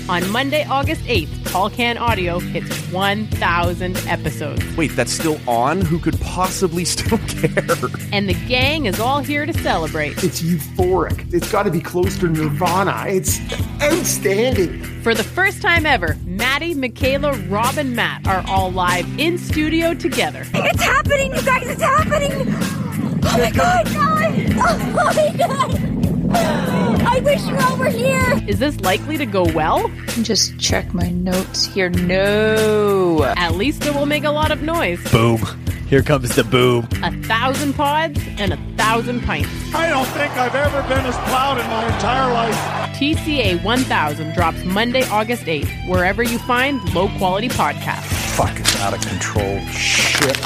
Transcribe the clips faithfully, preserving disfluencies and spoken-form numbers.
On Monday, August eighth, Tall Can Audio hits one thousand episodes. Wait, that's still on? Who could possibly still care? And the gang is all here to celebrate. It's euphoric. It's got to be close to Nirvana. It's outstanding. For the first time ever, Maddie, Michaela, Rob, and Matt are all live in studio together. It's happening, you guys! It's happening! Oh my god! Oh my god! I wish you all were here! Is this likely to go well? Just check my notes here. No. At least it will make a lot of noise. Boom. Here comes the boom. A thousand pods and a thousand pints. I don't think I've ever been as proud in my entire life. T C A one thousand drops Monday, August eighth, wherever you find low-quality podcasts. Fucking out of control shit.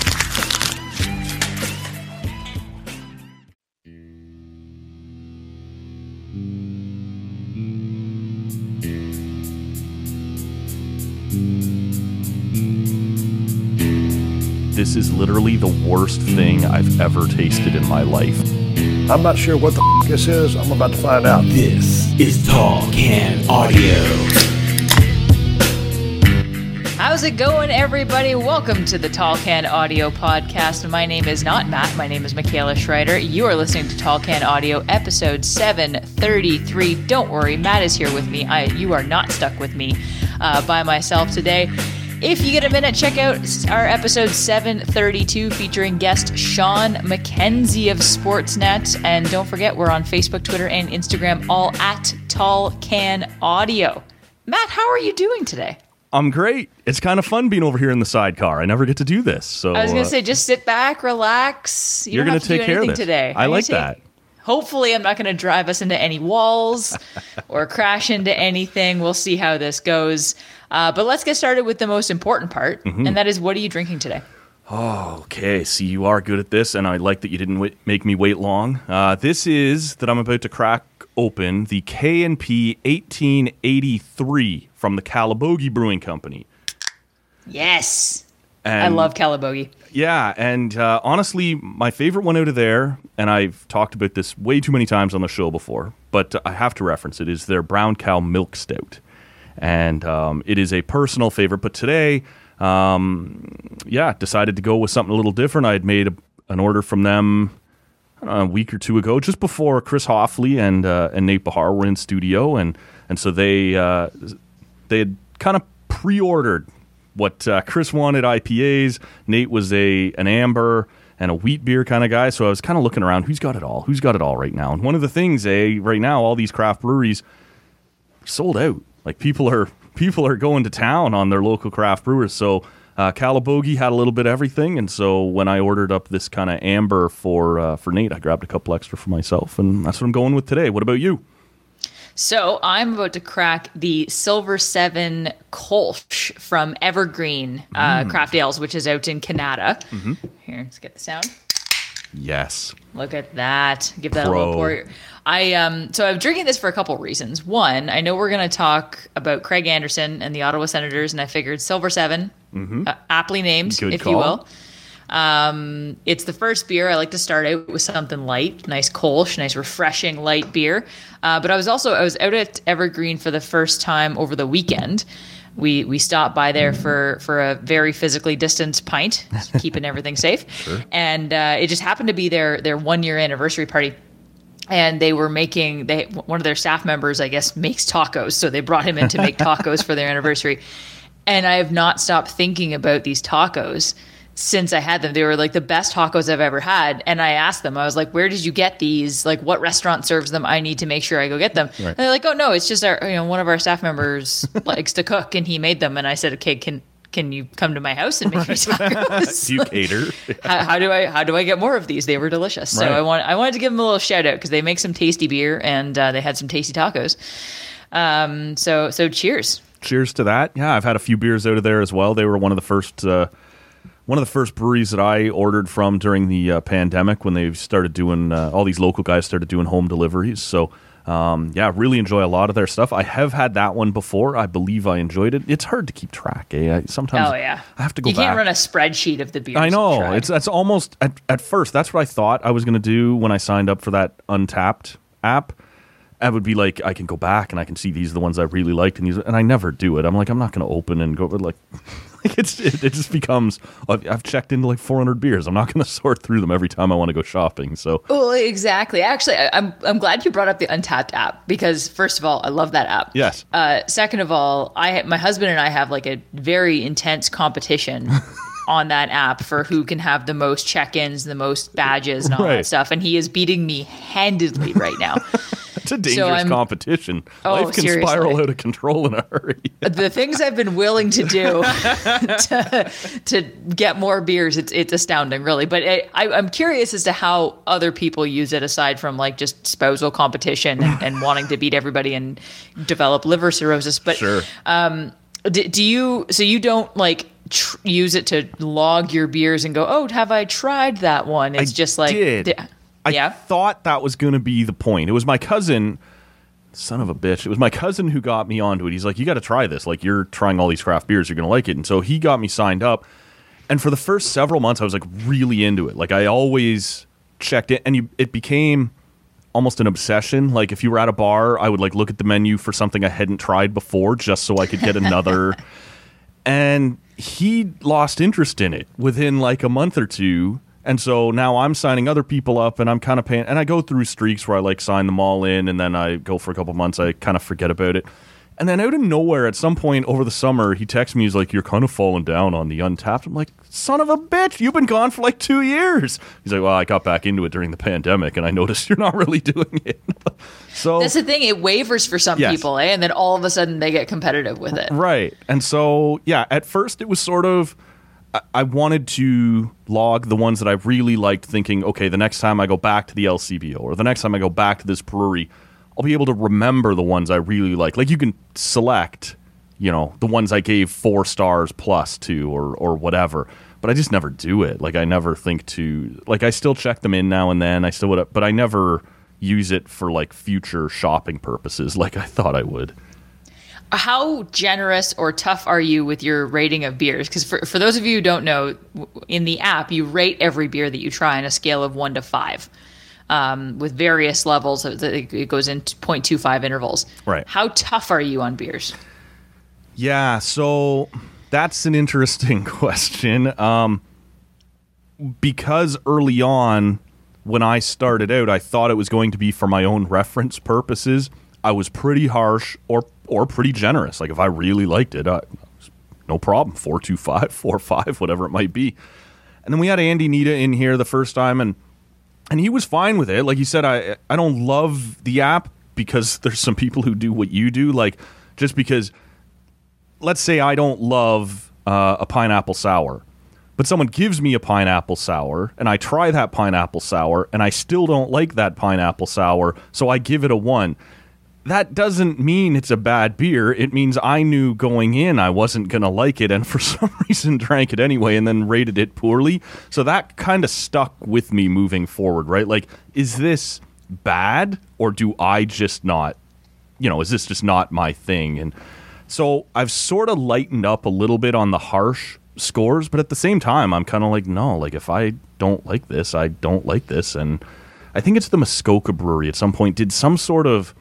This is literally the worst thing I've ever tasted in my life. I'm not sure what the f*** this is. I'm about to find out. This is Tall Can Audio. How's it going, everybody? Welcome to the Tall Can Audio podcast. My name is not Matt. My name is Michaela Schreider. You are listening to Tall Can Audio, episode seven thirty-three. Don't worry, Matt is here with me. I, you are not stuck with me uh, by myself today. If you get a minute, check out our episode seven thirty-two featuring guest Sean McKenzie of Sportsnet. And don't forget, we're on Facebook, Twitter, and Instagram, all at Tall Can Audio. Matt, how are you doing today? I'm great. It's kind of fun being over here in the sidecar. I never get to do this. So I was going to uh, say, just sit back, relax. You you're going to take care of this today. I I'm like take, that. Hopefully, I'm not going to drive us into any walls or crash into anything. We'll see how this goes. Uh, but let's get started with the most important part, mm-hmm. and that is, what are you drinking today? Oh, okay. See, you are good at this, and I like that you didn't wait, make me wait long. Uh, this is that I'm about to crack open the K and P eighteen eighty-three from the Calabogie Brewing Company. Yes. And, I love Calabogie. Yeah, and uh, honestly, my favorite one out of there, and I've talked about this way too many times on the show before, but I have to reference it, is their Brown Cow Milk Stout. And um, it is a personal favorite, but today, um, yeah, decided to go with something a little different. I had made a, an order from them I don't know, a week or two ago, just before Chris Hoffley and uh, and Nate Bahar were in studio, and and so they uh, they had kind of pre-ordered what uh, Chris wanted: I P As. Nate was a an amber and a wheat beer kind of guy. So I was kind of looking around, who's got it all? Who's got it all right now? And one of the things, eh, right now, all these craft breweries are sold out. Like people are people are going to town on their local craft brewers. So uh, Calabogie had a little bit of everything, and so when I ordered up this kind of amber for uh, for Nate, I grabbed a couple extra for myself, and that's what I'm going with today. What about you? So I'm about to crack the Silver Seven Kolsch from Evergreen uh, Mm. Craft Ales, which is out in Canada. Mm-hmm. Here, let's get the sound. Yes. Look at that. Give that Pro. a little pour. I um so I'm drinking this for a couple reasons. One, I know we're going to talk about Craig Anderson and the Ottawa Senators, and I figured Silver Seven, Mm-hmm. uh, aptly named, Good if call. you will. Um, it's the first beer. I like to start out with something light, nice Kolsch, nice refreshing light beer. Uh, but I was also I was out at Evergreen for the first time over the weekend. We we stopped by there for, for a very physically distanced pint, keeping everything safe, Sure. and uh, it just happened to be their their one year anniversary party. And they were making they one of their staff members, I guess, makes tacos, so they brought him in to make tacos for their anniversary. And I have not stopped thinking about these tacos since I had them. They were like the best tacos I've ever had. And I asked them, I was like, where did you get these? Like, what restaurant serves them? I need to make sure I go get them. Right. And they're like, oh no, it's just our, you know, one of our staff members likes to cook and he made them. And I said, okay, can, can you come to my house and make me tacos? Do you cater? how, how do I, how do I get more of these? They were delicious. So Right. I want, I wanted to give them a little shout out because they make some tasty beer and uh, they had some tasty tacos. Um, so, so cheers. Cheers to that. Yeah, I've had a few beers out of there as well. They were one of the first uh, one of the first breweries that I ordered from during the uh, pandemic when they started doing uh, all these local guys started doing home deliveries. So um, yeah, really enjoy a lot of their stuff. I have had that one before. I believe I enjoyed it. It's hard to keep track. Eh? I, sometimes Oh yeah, I have to go You back. can't run a spreadsheet of the beers. I you've know tried. it's that's almost at, at first that's what I thought I was going to do when I signed up for that Untapped app. I would be like, I can go back and I can see these are the ones I really liked, and these, and I never do it. I'm like, I'm not going to open and go, like, like it's it, it just becomes. I've checked into like four hundred beers. I'm not going to sort through them every time I want to go shopping. So, well, exactly. Actually, I, I'm I'm glad you brought up the Untappd app, because first of all, I love that app. Yes. Uh, second of all, I my husband and I have like a very intense competition on that app for who can have the most check-ins, the most badges, and all Right. that stuff. And he is beating me handedly right now. It's a dangerous I'm- competition. Oh, Life can seriously. spiral out of control in a hurry. The things I've been willing to do to, to get more beers, it's it's astounding, really. But it, I, I'm curious as to how other people use it, aside from like just spousal competition and, and wanting to beat everybody and develop liver cirrhosis. But Sure. do, do you? So you don't like tr- use it to log your beers and go, oh, have I tried that one? It's I just like, did. di- I yeah. thought that was going to be the point. It was my cousin, son of a bitch. It was my cousin who got me onto it. He's like, you got to try this. Like, you're trying all these craft beers. You're going to like it. And so he got me signed up. And for the first several months, I was like really into it. Like, I always checked it. And you, it became almost an obsession. Like, if you were at a bar, I would like look at the menu for something I hadn't tried before just so I could get another. And he lost interest in it within like a month or two. And so now I'm signing other people up, and I'm kind of paying, and I go through streaks where I like sign them all in, and then I go for a couple months, I kind of forget about it. And then out of nowhere, at some point over the summer, he texts me, he's like, you're kind of falling down on the Untappd. I'm like, son of a bitch, you've been gone for like two years. He's like, well, I got back into it during the pandemic, and I noticed you're not really doing it. So That's the thing. It wavers for some Yes. people, eh? And then all of a sudden they get competitive with it. Right. And so, yeah, at first it was sort of, I, I wanted to log the ones that I really liked, thinking, okay, the next time I go back to the L C B O or the next time I go back to this brewery, I'll be able to remember the ones I really like. Like, you can select, you know, the ones I gave four stars plus to or or whatever. But I just never do it. Like, I never think to, like, I still check them in now and then. I still would, but I never use it for like future shopping purposes like I thought I would. How generous or tough are you with your rating of beers? Because for, for those of you who don't know, w- in the app, you rate every beer that you try on a scale of one to five, um, with various levels. Of the, it goes in zero point two five intervals. Right. How tough are you on beers? Yeah, so that's an interesting question. Um, because early on, when I started out, I thought it was going to be for my own reference purposes. I was pretty harsh or or pretty generous. Like, if I really liked it, I, no problem. four two five, four five, whatever it might be. And then we had Andy Nita in here the first time, and and he was fine with it. Like he said, I I don't love the app because there's some people who do what you do. Like, just because, let's say I don't love uh, a pineapple sour, but someone gives me a pineapple sour, and I try that pineapple sour, and I still don't like that pineapple sour, so I give it a one. That doesn't mean it's a bad beer. It means I knew going in I wasn't going to like it, and for some reason drank it anyway and then rated it poorly. So that kind of stuck with me moving forward, right? Like, is this bad, or do I just not, you know, is this just not my thing? And so I've sort of lightened up a little bit on the harsh scores, but at the same time, I'm kind of like, no, like, if I don't like this, I don't like this. And I think it's the Muskoka Brewery at some point did some sort of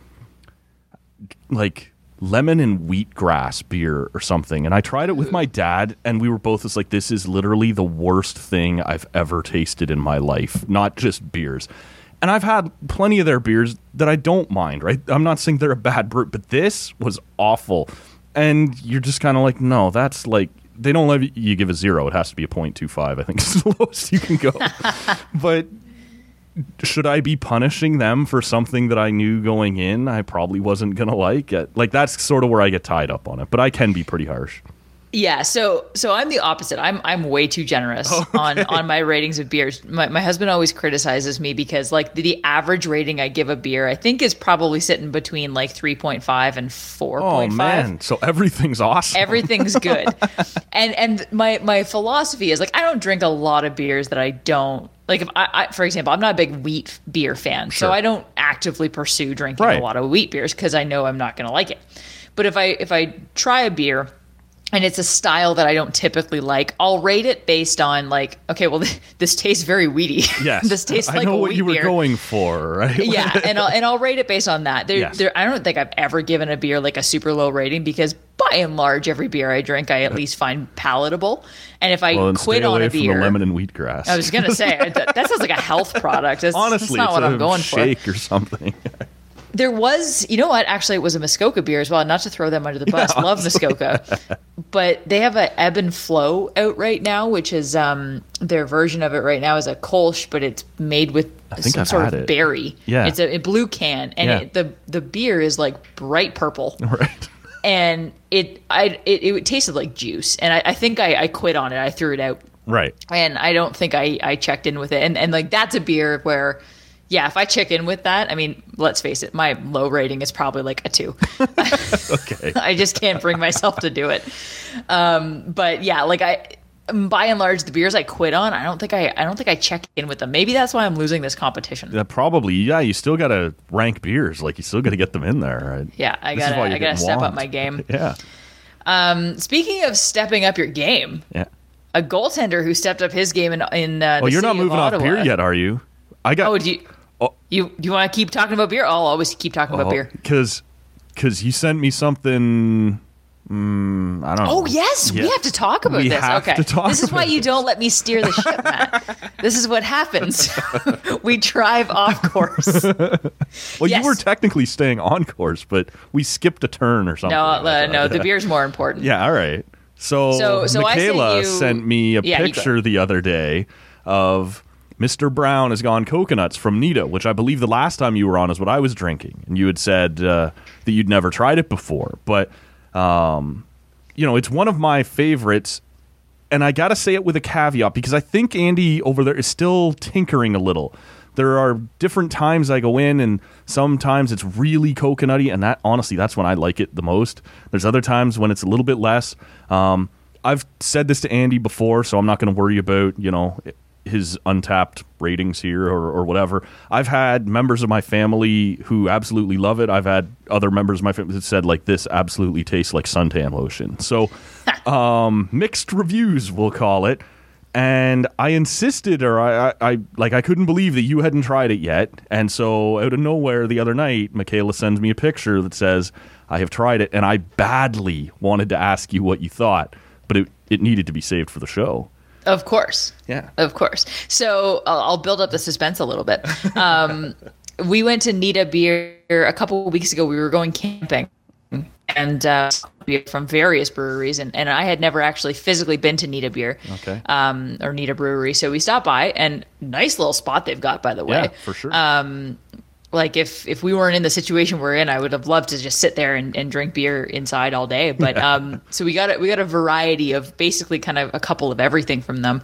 like lemon and wheatgrass beer or something, and I tried it with my dad, and we were both just like, this is literally the worst thing I've ever tasted in my life, not just beers. And I've had plenty of their beers that I don't mind, right? I'm not saying they're a bad brew, but this was awful. And you're just kind of like, no, that's like, they don't let you give a zero. It has to be a point two five, I think is the lowest you can go. But should I be punishing them for something that I knew going in I probably wasn't going to like? Like, that's sort of where I get tied up on it, but I can be pretty harsh. Yeah, so so I'm the opposite. I'm I'm way too generous Okay. on, on my ratings of beers. My my husband always criticizes me because like the, the average rating I give a beer, I think, is probably sitting between like three point five and four point five. Oh man, so everything's awesome. Everything's good. and and my my philosophy is like, I don't drink a lot of beers that I don't like. If I, I for example, I'm not a big wheat beer fan, Sure. so I don't actively pursue drinking Right. a lot of wheat beers because I know I'm not going to like it. But if I if I try a beer and it's a style that I don't typically like. I'll rate it based on like, okay, well, this tastes very weedy. Yes, this tastes I like know a what wheat you were beer. going for, right? Yeah, and I'll and I'll rate it based on that. There, Yes. there, I don't think I've ever given a beer like a super low rating because by and large, every beer I drink, I at least find palatable. And if I Well, then quit stay on away a from beer, the lemon and wheatgrass. I was gonna say that, that sounds like a health product. That's, Honestly, that's not it's what a I'm going for. shake or something. There was, you know what? Actually, it was a Muskoka beer as well. Not to throw them under the bus. Yeah, Love Muskoka, but they have a Ebb and Flow out right now, which is um, their version of it right now is a Kolsch, but it's made with think some I've sort had of it. berry. Yeah. It's a, a blue can, and Yeah. it, the the beer is like bright purple, Right. and it I it, it tasted like juice, and I, I think I, I quit on it. I threw it out, Right. and I don't think I, I checked in with it, and and like that's a beer where. Yeah, if I check in with that, I mean, let's face it, my low rating is probably like a two. Okay. I just can't bring myself to do it. Um, but yeah, like I, by and large, the beers I quit on, I don't think I, I don't think I check in with them. Maybe that's why I'm losing this competition. Yeah, probably. Yeah, you still got to rank beers. Like, you still got to get them in there, right? Yeah, I This is gotta, why you're I gotta getting step up wand. my game. Yeah. Um, speaking of stepping up your game, Yeah. a goaltender who stepped up his game in in uh, the Oh, you're not city of moving off Ottawa. beer yet, are you? I got. Oh, do you? Oh. You do you want to keep talking about beer? I'll always keep talking about beer. Because because you sent me something. Mm, I don't know. Oh yes, we Yeah. have to talk about We this. have Okay, to talk this is why about you don't let me steer the ship, Matt. This is what happens. We drive off course. Well, yes. you were technically staying on course, but we skipped a turn or something. No, uh, no, the beer's more important. Yeah, all right. So, So- so I sent Michaela you- sent me a Yeah, you go. picture the other day of Mister Brown has gone coconuts from Nita, which I believe the last time you were on is what I was drinking, and you had said uh, that you'd never tried it before. But um, you know, it's one of my favorites, and I got to say it with a caveat because I think Andy over there is still tinkering a little. There are different times I go in, and sometimes it's really coconutty, and that honestly, that's when I like it the most. There's other times when it's a little bit less. Um, I've said this to Andy before, so I'm not going to worry about, you know, his untapped ratings here or, or whatever. I've had members of my family who absolutely love it. I've had other members of my family that said, like, this absolutely tastes like suntan lotion. So um, mixed reviews, we'll call it. And I insisted, or I, I, I, like, I couldn't believe that you hadn't tried it yet. And so out of nowhere the other night, Michaela sends me a picture that says, I have tried it. And I badly wanted to ask you what you thought, but it, it needed to be saved for the show. Of course. Yeah. Of course. So uh, I'll build up the suspense a little bit. Um, we went to Nita Beer a couple of weeks ago. We were going camping and uh, beer from various breweries. And, and I had never actually physically been to Nita Beer Okay. um, or Nita Brewery. So we stopped by, and nice little spot they've got, by the way. Yeah, for sure. Um, like if, if we weren't in the situation we're in, I would have loved to just sit there and, and drink beer inside all day. But um, so we got a, we got a variety of basically kind of a couple of everything from them.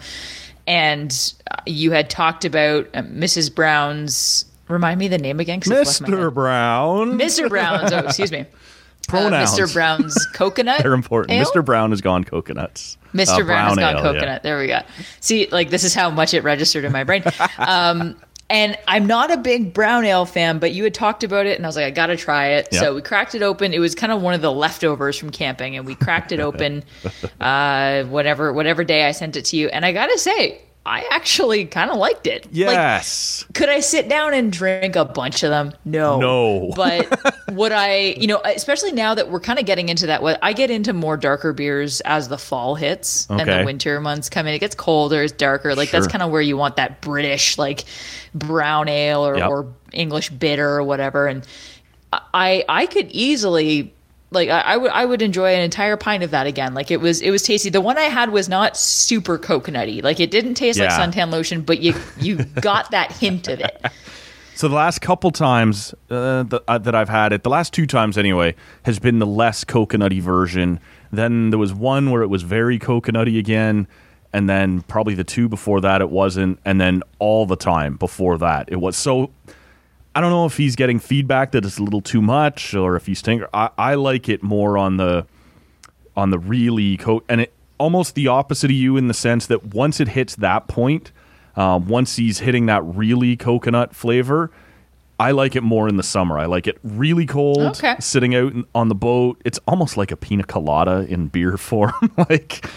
And uh, you had talked about uh, Missus Brown's. Remind me the name again, 'cause it left my Mister head. Brown. Mister Brown's. Oh, excuse me. Pronouns. Uh, Mister Brown's coconut. They're important. ale? Mister Brown has gone coconuts. Mister Uh, Brown has gone ale, yeah. coconut. There we go. See, like this is how much it registered in my brain. Um, and I'm not a big brown ale fan, but you had talked about it, and I was like, I gotta try it. Yeah. So we cracked it open. It was kind of one of the leftovers from camping, and we cracked it open. uh, whatever, whatever day I sent it to you, and I gotta say, I actually kind of liked it. Like, Yes. could I sit down and drink a bunch of them? No. No. But would I, you know, especially now that we're kind of getting into that, what I get into more darker beers as the fall hits and Okay. the winter months come in. It gets colder, it's darker. Like that's Sure. kind of where you want that British, like brown ale or, Yep. or English bitter or whatever. And I, I could easily, like I, I would I would enjoy an entire pint of that again. Like it was it was tasty. The one I had was not super coconutty. Like it didn't taste Yeah. like suntan lotion, but you you got that hint of it. So the last couple times uh, th- uh, that I've had it, the last two times anyway, has been the less coconutty version. Then there was one where it was very coconutty again, and then probably the two before that it wasn't, and then all the time before that it was. So I don't know if he's getting feedback that it's a little too much, or if he's think. I, I like it more on the on the really co, and it almost the opposite of you in the sense that once it hits that point. Um, once he's hitting that really coconut flavor, I like it more in the summer. I like it really cold, Okay. sitting out in- on the boat. It's almost like a pina colada in beer form. like,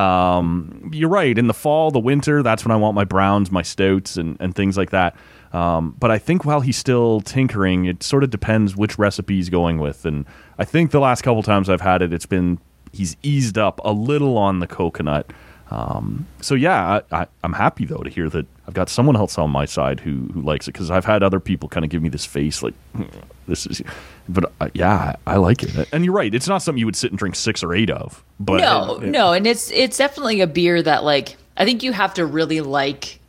um, you're right. In the fall, the winter, that's when I want my browns, my stouts, and, and things like that. Um, but I think while he's still tinkering, it sort of depends which recipe he's going with. And I think the last couple times I've had it, it's been he's eased up a little on the coconut. Um, so yeah, I, I, I'm happy though to hear that I've got someone else on my side who who likes it, because I've had other people kind of give me this face like this is, but uh, yeah, I, I like it. And you're right, it's not something you would sit and drink six or eight of. But no, it, it, no, and it's it's definitely a beer that like I think you have to really like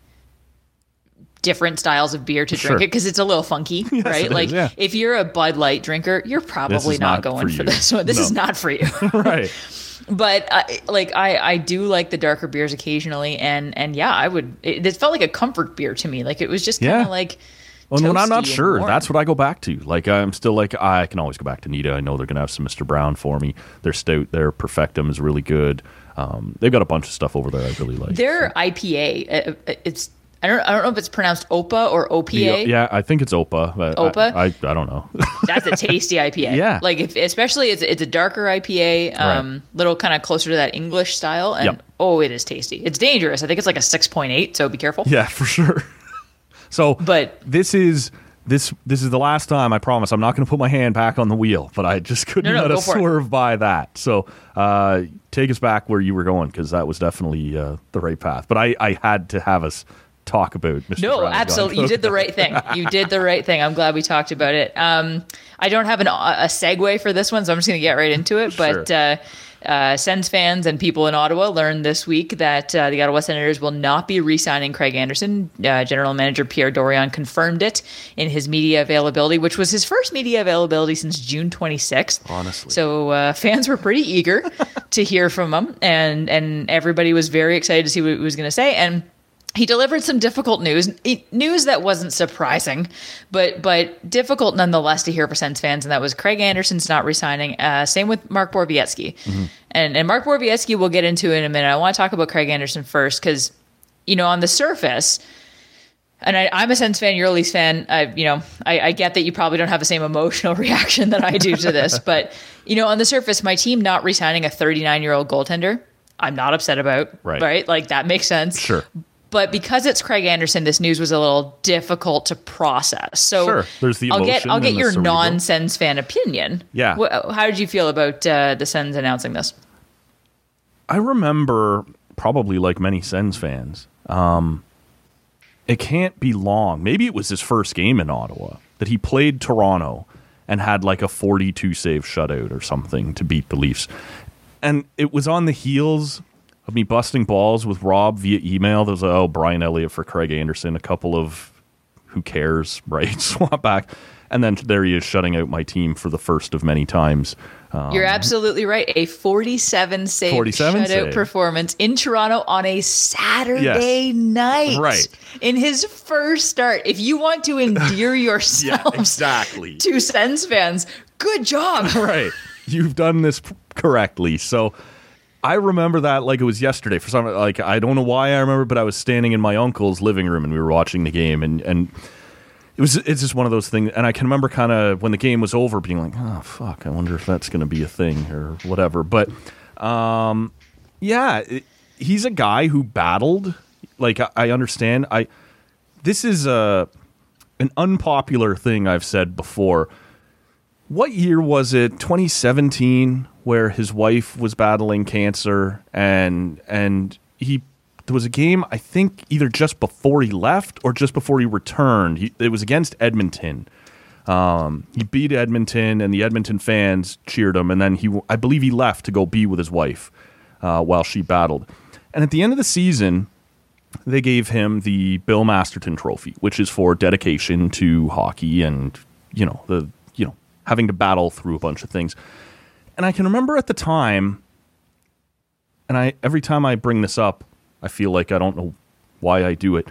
different styles of beer to drink Sure. it, because it's a little funky, Yes, right? it like is, yeah. if you're a Bud Light drinker, you're probably is not, not going for for, you. this one. This No. is not for you. right. But I, like I, I do like the darker beers occasionally, and and yeah, I would. It, it felt like a comfort beer to me. Like it was just kind of Yeah. like. Well, when I'm not toasty and sure, warm. that's what I go back to. Like, I'm still like, I can always go back to Nita. I know they're going to have some Mister Brown for me. Their stout, their Perfectum is really good. Um, they've got a bunch of stuff over there I really like. Their so. I P A, uh, uh, it's I don't I don't know if it's pronounced O P A or O P A. Yeah, I think it's O P A. But O P A? I, I, I don't know. That's a tasty I P A. Yeah. Like if especially it's it's a darker I P A, um, Right. little kind of closer to that English style, and Yep. oh, it is tasty. It's dangerous. I think it's like a six point eight, so be careful. Yeah, for sure. So, But- this is this this is the last time. I promise. I'm not going to put my hand back on the wheel, but I just couldn't No, no, let go us for it. swerve by that. So, uh, take us back where you were going, because that was definitely uh, the right path. But I, I had to have us talk about Mister No, Brown and John absolutely. You did the right thing. You did the right thing. I'm glad we talked about it. Um, I don't have an, a segue for this one, so I'm just going to get right into it. But Sure. uh, uh, Sens fans and people in Ottawa learned this week that uh, the Ottawa Senators will not be re-signing Craig Anderson. Uh, General Manager Pierre Dorion confirmed it in his media availability, which was his first media availability since June twenty-sixth. Honestly. So uh, fans were pretty eager to hear from him, and, and everybody was very excited to see what he was going to say. And he delivered some difficult news, it- news that wasn't surprising, but but difficult nonetheless to hear for Sens fans, and that was Craig Anderson's not resigning. Uh, same with Mark Borowiecki. Mm-hmm. And, and Mark Borowiecki we'll get into in a minute. I want to talk about Craig Anderson first because, you know, on the surface, and I, I'm a Sens fan, you're a Leafs fan, I, you know, I, I get that you probably don't have the same emotional reaction that I do to this, but, you know, on the surface, my team not resigning a thirty-nine-year-old goaltender, I'm not upset about, Right. right? Like, that makes sense. Sure. But because it's Craig Anderson, this news was a little difficult to process. So Sure. There's the I'll get emotion I'll get and the your cerebral. non-Sens fan opinion. Yeah. Wh- How did you feel about uh, the Sens announcing this? I remember, probably like many Sens fans, um, it can't be long. Maybe it was his first game in Ottawa that he played Toronto and had like a forty-two save shutout or something to beat the Leafs. And it was on the heels of me busting balls with Rob via email. There was, oh, Brian Elliott for Craig Anderson, a couple of who cares, right? Swap back. And then there he is shutting out my team for the first of many times. Um, You're absolutely right. A forty-seven save forty-seven shutout save. performance in Toronto on a Saturday Yes. night. Right. In his first start. If you want to endear yourselves exactly. to Sens fans, good job. Right. You've done this p- correctly. So I remember that like it was yesterday. For some, like, I don't know why I remember, but I was standing in my uncle's living room and we were watching the game, and, and it was, it's just one of those things. And I can remember kind of when the game was over being like, oh, fuck, I wonder if that's going to be a thing or whatever. But, um, yeah, it, he's a guy who battled. Like, I, I understand. I, this is a, an unpopular thing I've said before. What year was it? twenty seventeen, where his wife was battling cancer, and and he there was a game, I think, either just before he left or just before he returned. He, it was against Edmonton. Um, he beat Edmonton, and the Edmonton fans cheered him. And then he, I believe, he left to go be with his wife uh, while she battled. And at the end of the season, they gave him the Bill Masterton Trophy, which is for dedication to hockey and, you know, the you know. having to battle through a bunch of things. And I can remember at the time, and I every time I bring this up, I feel like I don't know why I do it.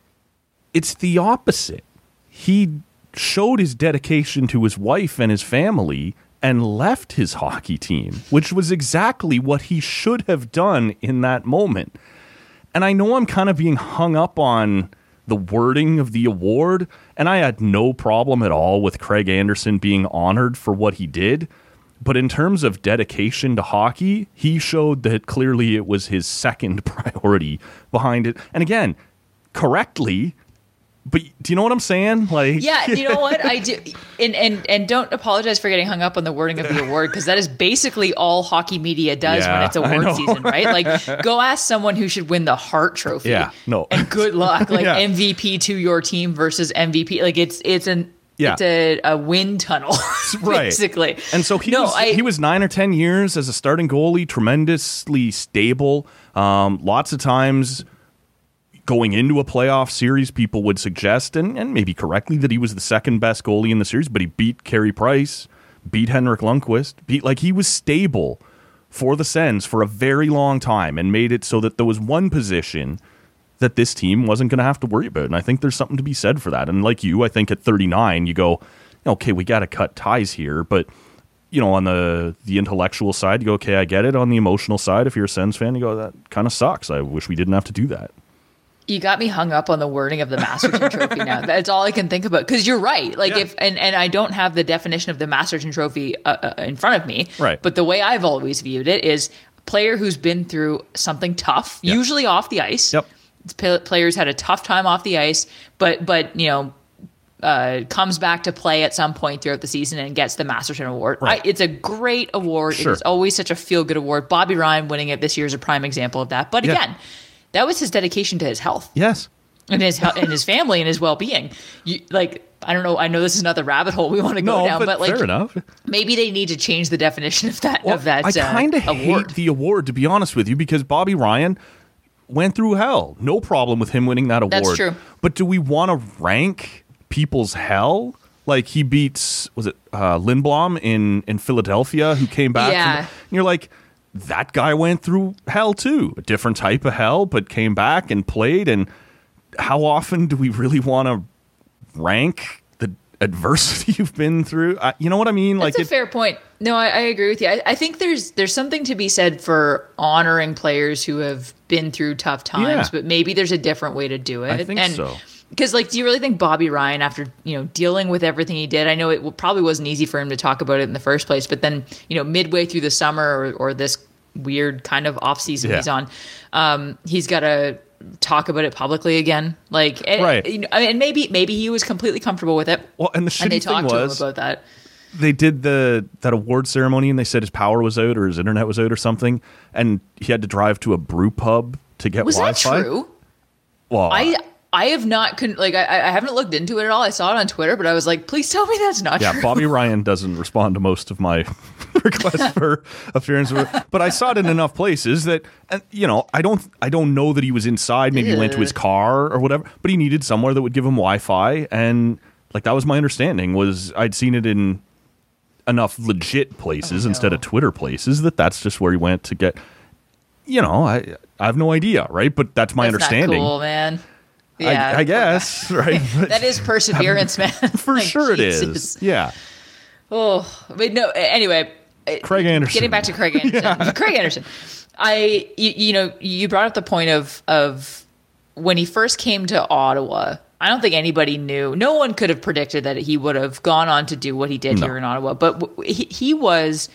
It's the opposite. He showed his dedication to his wife and his family and left his hockey team, which was exactly what he should have done in that moment. And I know I'm kind of being hung up on the wording of the award, and I had no problem at all with Craig Anderson being honored for what he did. But in terms of dedication to hockey, he showed that clearly it was his second priority behind it. And again, correctly. But do you know what I'm saying? Like, yeah, you know what I do, and and and don't apologize for getting hung up on the wording of the award, because that is basically all hockey media does yeah, when it's award season, right? Like, go ask someone who should win the Hart Trophy. Yeah, no, and good luck. Like yeah. M V P to your team versus M V P. Like it's it's an yeah. it's a, a wind tunnel, right. basically. And so he no, was I, he was nine or ten years as a starting goalie, tremendously stable. Um, lots of times. Going into a playoff series, people would suggest, and, and maybe correctly, that he was the second best goalie in the series, but he beat Carey Price, beat Henrik Lundqvist, beat like he was stable for the Sens for a very long time and made it so that there was one position that this team wasn't going to have to worry about. And I think there's something to be said for that. And like you, I think at thirty-nine, you go, okay, we got to cut ties here. But, you know, on the, the intellectual side, you go, okay, I get it. On the emotional side, if you're a Sens fan, you go, that kind of sucks. I wish we didn't have to do that. You got me hung up on the wording of the Masterton Trophy now. That's all I can think about. Because you're right. Like yeah. if and, and I don't have the definition of the Masterton Trophy uh, uh, in front of me. Right. But the way I've always viewed it is a player who's been through something tough, yep. usually off the ice. Yep. Players had a tough time off the ice, but but you know, uh, comes back to play at some point throughout the season and gets the Masterton Award. Right. I, it's a great award. Sure. It is always such a feel good award. Bobby Ryan winning it this year is a prime example of that. But yeah. again, that was his dedication to his health. Yes. And his and his family and his well being. Like I don't know. I know this is another rabbit hole we want to go no, down, but, but like fair enough. Maybe they need to change the definition of that well, of that. I kind of uh, award. hate the award, to be honest with you, because Bobby Ryan went through hell. No problem with him winning that award. That's true. But do we want to rank people's hell? Like he beats was it uh, Lindblom in in Philadelphia, who came back. Yeah. From, and you're like, that guy went through hell too, a different type of hell, but came back and played. And how often do we really want to rank the adversity you've been through? I, you know what I mean? That's like a it, fair point. No, I, I agree with you. I, I think there's there's something to be said for honoring players who have been through tough times, Yeah. but maybe there's a different way to do it. I think and, so. Because, like, do you really think Bobby Ryan, after, you know, dealing with everything he did, I know it probably wasn't easy for him to talk about it in the first place, but then, you know, midway through the summer or, or this weird kind of off season Yeah. he's on, um, he's got to talk about it publicly again. Like, and, Right. you know, and maybe maybe he was completely comfortable with it. Well, and the shitty and they thing talked to him was about that. they did the that award ceremony and they said his power was out or his internet was out or something, and he had to drive to a brew pub to get Was Wi-Fi. that true? Well, I I have not con- like I, I haven't looked into it at all. I saw it on Twitter, but I was like, please tell me that's not yeah, true. Bobby Ryan doesn't respond to most of my requests for appearance, but I saw it in enough places that, and you know, I don't, I don't know that he was inside. Maybe he went to his car or whatever, but he needed somewhere that would give him Wi-Fi, and like that was my understanding. Was I'd seen it in enough legit places Oh, no. instead of Twitter places that that's just where he went to get. You know, I I have no idea, right? But that's my That's understanding. Not cool, man. Yeah, I, I guess, right? that is perseverance, man. For Like, sure, Jesus. it is. Yeah. Oh, but no. Anyway, Craig Anderson. Getting back to Craig Anderson. yeah. Craig Anderson. I, you, you know, you brought up the point of of when he first came to Ottawa. I don't think anybody knew. No one could have predicted that he would have gone on to do what he did No. here in Ottawa. But w- he, he was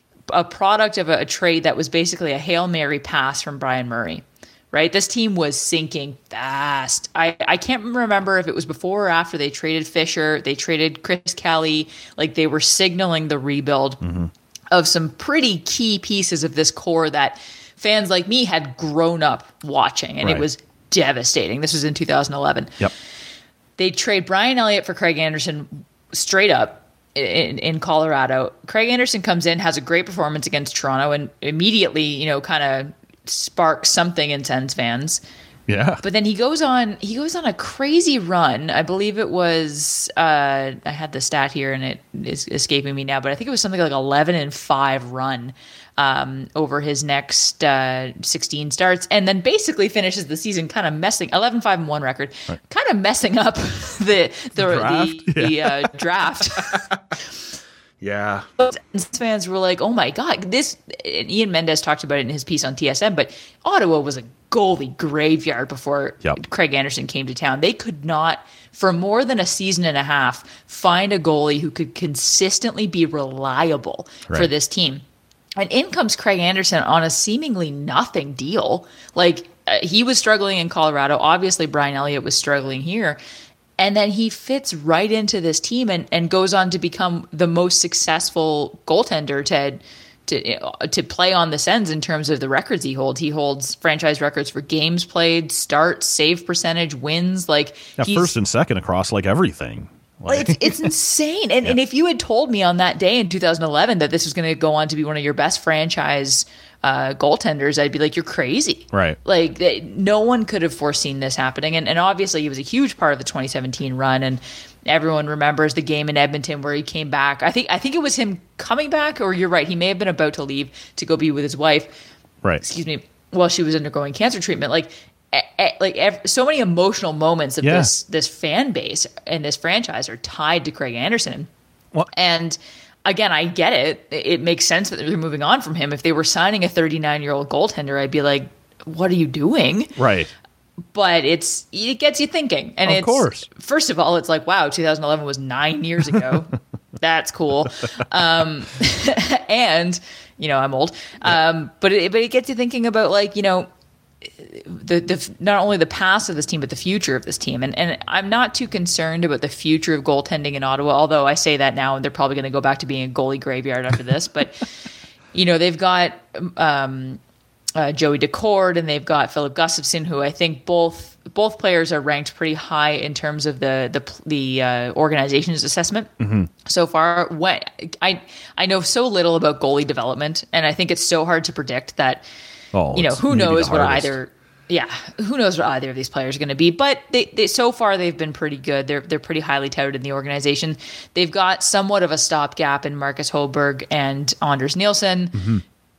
a product of a, a trade that was basically a Hail Mary pass from Brian Murray. Right? This team was sinking fast. I, I can't remember if it was before or after they traded Fisher. They traded Chris Kelly. Like they were signaling the rebuild mm-hmm. of some pretty key pieces of this core that fans like me had grown up watching. And Right. it was devastating. This was in two thousand eleven. Yep. They trade Brian Elliott for Craig Anderson straight up in, in Colorado. Craig Anderson comes in, has a great performance against Toronto, and immediately, you know, kind of sparks something in Sens fans. Yeah. But then he goes on he goes on a crazy run. I believe it was uh, I had the stat here and it is escaping me now, but I think it was something like eleven and five run um, over his next uh, sixteen starts, and then basically finishes the season kind of messing eleven five and one record, right. kind of messing up the the draft. the, the yeah. uh, draft. Yeah. Fans were like, oh my God, this, Ian Mendes talked about it in his piece on T S N, but Ottawa was a goalie graveyard before Yep. Craig Anderson came to town. They could not, for more than a season and a half, find a goalie who could consistently be reliable for Right. this team. And in comes Craig Anderson on a seemingly nothing deal. Like, uh, he was struggling in Colorado. Obviously, Brian Elliott was struggling here. And then he fits right into this team and, and goes on to become the most successful goaltender to to to play on the Sens in terms of the records he holds. He holds franchise records for games played, starts, save percentage, wins. Like Yeah, he's, first and second across like everything. Like, it's it's insane. And and if you had told me on that day in two thousand eleven that this was going to go on to be one of your best franchise uh, goaltenders, I'd be like, you're crazy. Right. Like they, no one could have foreseen this happening. And and obviously he was a huge part of the twenty seventeen run. And everyone remembers the game in Edmonton where he came back. I think I think it was him coming back, or you're right, he may have been about to leave to go be with his wife. right. Excuse me. While she was undergoing cancer treatment, like. Like ev- so many emotional moments of Yeah. this this fan base and this franchise are tied to Craig Anderson. Well- And again, I get it. It makes sense that they're moving on from him. If they were signing a thirty-nine-year-old goaltender, I'd be like, "What are you doing?" Right. But it's it gets you thinking. And Of it's course. first of all, it's like, wow, two thousand eleven was nine years ago. That's cool. Um, and you know, I'm old. Um, but it, but it gets you thinking about like you know. The, the not only the past of this team but the future of this team, and and I'm not too concerned about the future of goaltending in Ottawa, although I say that now and they're probably going to go back to being a goalie graveyard after this. But you know they've got um, uh, Joey Decord and they've got Philip Gustafson, who I think both both players are ranked pretty high in terms of the the the uh, organization's assessment so far. When I I know so little about goalie development, and I think it's so hard to predict that. Oh, You know, it's who maybe knows the what hardest. either, yeah, who knows what either of these players are going to be. But they, they, so far, they've been pretty good. They're they're pretty highly touted in the organization. They've got somewhat of a stopgap in Marcus Holberg and Anders Nielsen. Mm-hmm.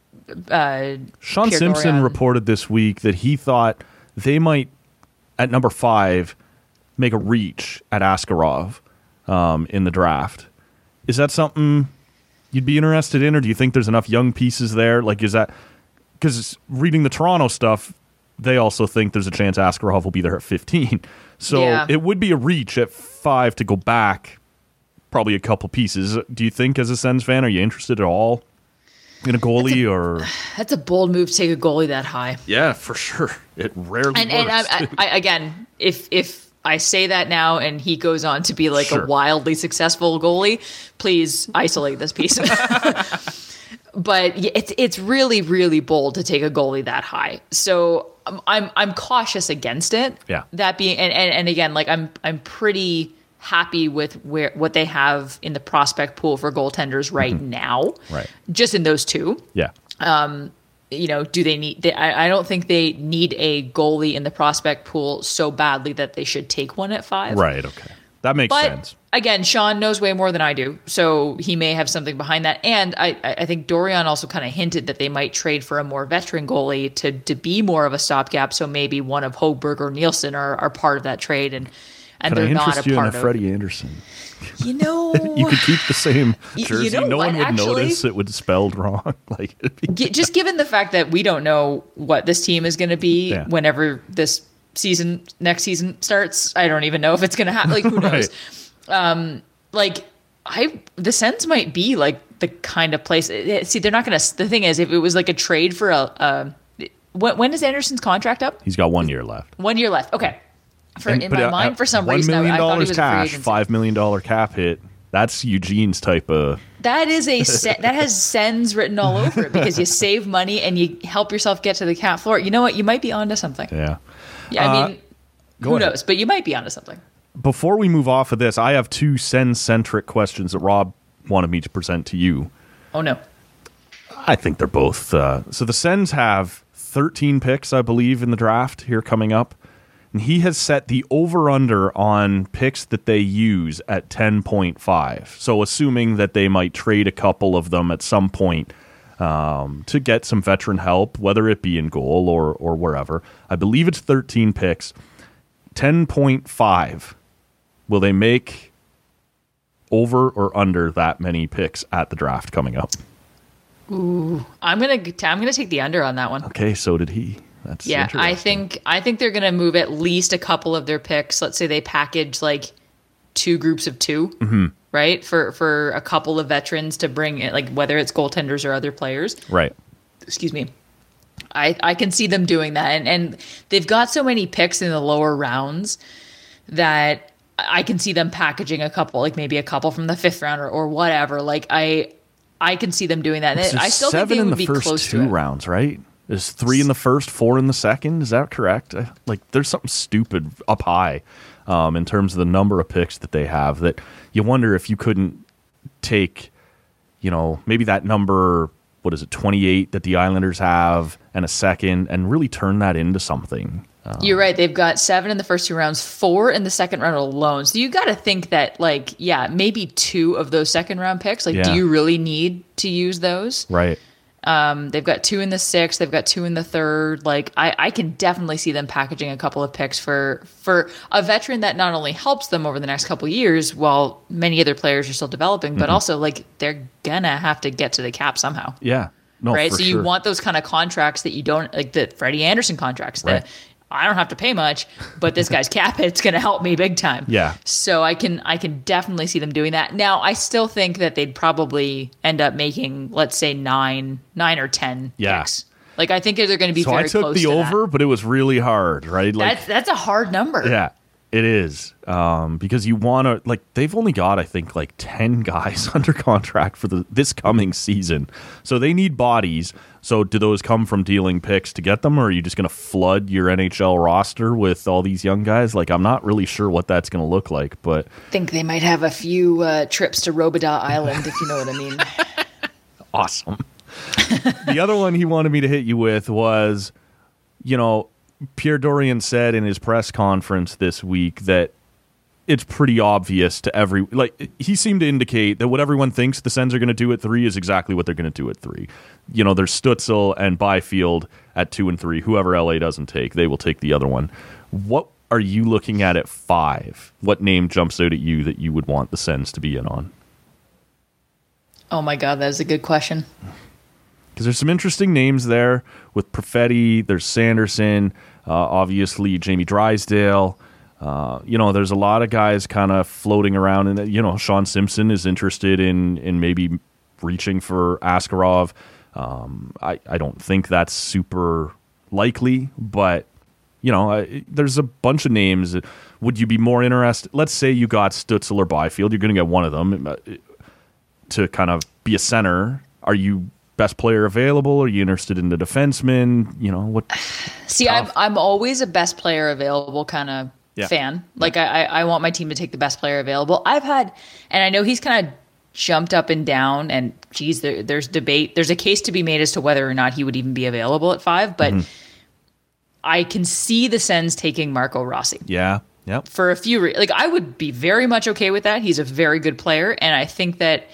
Uh, Sean Pierre Simpson Dorion. reported this week that he thought they might, at number five, make a reach at Askarov um, in the draft. Is that something you'd be interested in, or do you think there's enough young pieces there? Like, is that... Because reading the Toronto stuff, they also think there's a chance Askarov will be there at fifteen. So Yeah. it would be a reach at five to go back probably a couple pieces. Do you think, as a Sens fan, are you interested at all in a goalie? or That's a bold move to take a goalie that high. Yeah, for sure. It rarely And and works. I, I, I, again, if if I say that now and he goes on to be like Sure. a wildly successful goalie, please isolate this piece. But yeah, it's it's really really bold to take a goalie that high. So um, I'm I'm cautious against it. Yeah. That being and, and, and again, like I'm I'm pretty happy with where what they have in the prospect pool for goaltenders right now. Right. Just in those two. yeah. You know, do they need? They, I, I don't think they need a goalie in the prospect pool so badly that they should take one at five. Right, okay. That makes But sense. again, Sean knows way more than I do, so he may have something behind that. And I, I think Dorion also kind of hinted that they might trade for a more veteran goalie to to be more of a stopgap. So maybe one of Hochberg or Nielsen are, are part of that trade, and and Can I they're not interest a you in part a of. Freddie Anderson? You know, You could keep the same you jersey. know no what, one would actually- notice it was spelled wrong. Like, it'd be- G- just given the fact that we don't know what this team is going to be Yeah. whenever this season, next season starts, I don't even know if it's going to happen. Like, who knows? Um, like, I the Sens might be like the kind of place. eh, See, they're not going to. The thing is, if it was like a trade for a, a when, when is Anderson's contract up? He's got one year left. One year left. Okay. For And- in but, my uh, mind, for some one reason, I, million I thought he dollars was a free cash, agency. five million dollar cap hit. That's Eugene's type of. That is a se- that has Sens written all over it because you save money and you help yourself get to the cap floor. You know what? You might be onto something. Yeah. Yeah, I Uh, mean, go who ahead. knows? But you might be onto something. Before we move off of this, I have two Sens-centric questions that Rob wanted me to present to you. Oh no. I think they're both. Uh, so the Sens have thirteen picks, I believe, in the draft here coming up. And he has set the over-under on picks that they use at ten point five. So assuming that they might trade a couple of them at some point um, to get some veteran help, whether it be in goal or, or wherever. I believe it's thirteen picks. ten point five. Will they make over or under that many picks at the draft coming up? I'm gonna I'm gonna take the under on that one. Okay, so did he. That's Yeah, I interesting. think I think they're going to move at least a couple of their picks. Let's say they package like two groups of two, mm-hmm. right? For for a couple of veterans to bring in, like whether it's goaltenders or other players. Right. Excuse me. I, I can see them doing that. And, and they've got so many picks in the lower rounds that I can see them packaging a couple, like maybe a couple from the fifth round or, or whatever. Like I I can see them doing that. And I still think seven they in would the be first close two to it. rounds, right? There's three in the first, four in the second. Is that correct? I- Like, there's something stupid up high um, in terms of the number of picks that they have that you wonder if you couldn't take, you know, maybe that number, what is it, twenty-eight that the Islanders have and a second and really turn that into something. Uh, You're right. They've got seven in the first two rounds, four in the second round alone. So you got to think that, like, yeah, maybe two of those second round picks. Like, Yeah. do you really need to use those? right. Um, they've got two in the sixth. They've got two in the third. Like, I, I can definitely see them packaging a couple of picks for for a veteran that not only helps them over the next couple of years while many other players are still developing, but Mm-hmm. also, like, they're gonna have to get to the cap somehow. Yeah. No, right? for So you sure. want those kind of contracts that you don't, like the Freddie Anderson contracts that Right. I don't have to pay much, but this guy's cap hit's going to help me big time. Yeah. So I can I can definitely see them doing that. Now I still think that they'd probably end up making, let's say nine nine or ten Yeah. picks. Like I think they're going to be So very I took close the to over, but it was really hard, right? That. Like, That's that's a hard number. yeah, it is. Um, because you want to, like, they've only got, I think, like ten guys under contract for the this coming season. So they need bodies. So do those come from dealing picks to get them, or are you just going to flood your N H L roster with all these young guys? Like, I'm not really sure what that's going to look like, but I think they might have a few uh, trips to Robidas Island, if you know what I mean. awesome. The other one he wanted me to hit you with was, you know, Pierre Dorian said in his press conference this week that it's pretty obvious to every, like, he seemed to indicate that what everyone thinks the Sens are going to do at three is exactly what they're going to do at three. You know, there's Stützle and Byfield at two and three. Whoever L A doesn't take, they will take the other one. What are you looking at at five? What name jumps out at you that you would want the Sens to be in on? Oh my God, that is a good question. Because there's some interesting names there with Perfetti. There's Sanderson, uh, obviously Jamie Drysdale. Uh, you know, there's a lot of guys kind of floating around, and you know, Sean Simpson is interested in in maybe reaching for Askarov. Um, I I don't think that's super likely, but you know, I, there's a bunch of names. Would you be more interested? Let's say you got Stützle or Byfield. You're going to get one of them to kind of be a center. Are you best player available? Are you interested in the defenseman? You know what? See, I'm I'm always a best player available kind of Yeah. fan. Like I, I I want my team to take the best player available. I've had, and I know he's kind of jumped up and down. And geez, there, there's debate. There's a case to be made as to whether or not he would even be available at five. But Mm-hmm. I can see the Sens taking Marco Rossi Yeah. Yep. for a few. Re- like I would be very much okay with that. He's a very good player, and I think that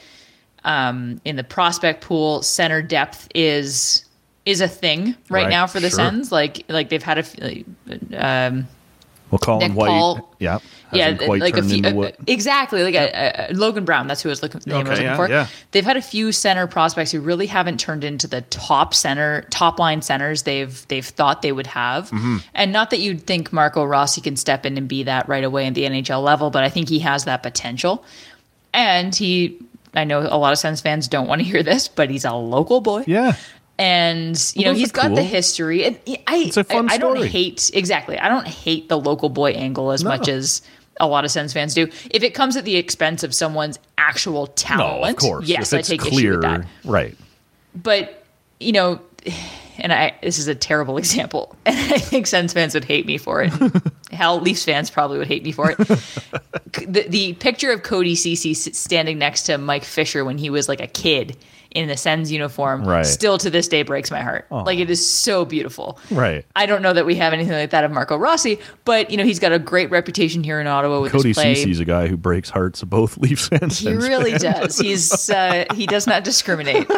um, in the prospect pool, center depth is is a thing right, Right, now for the sure. Sens. Like like they've had a few, um, Well, Colin Nick White. Paul- Yeah. yeah, hasn't quite like a turned few, into uh, what- exactly like a, a, Logan Brown. That's who I was looking, the name I was Okay, looking yeah, for. yeah. They've had a few center prospects who really haven't turned into the top center, top line centers they've they've thought they would have. Mm-hmm. And not that you'd think Marco Rossi can step in and be that right away at the N H L level, but I think he has that potential. And he, I know a lot of Sens fans don't want to hear this, but he's a local boy. Yeah. And you know those he's are got cool. the history. And I, It's a fun I, I don't story. hate exactly. I don't hate the local boy angle as No. much as a lot of Sens fans do. If it comes at the expense of someone's actual No, talent, of course. yes, If I it's take issue clear, with that. right? But you know, and I this is a terrible example, and I think Sens fans would hate me for it. Hell, Leafs fans probably would hate me for it. the, the picture of Cody Ceci standing next to Mike Fisher when he was like a kid in the Sens uniform, Right. still to this day breaks my heart. Like it is so beautiful. Right. I don't know that we have anything like that of Marco Rossi, but you know he's got a great reputation here in Ottawa with Cody his play. Ceci's a guy who breaks hearts of both Leafs and He Sens really fans. does. He's uh, he does not discriminate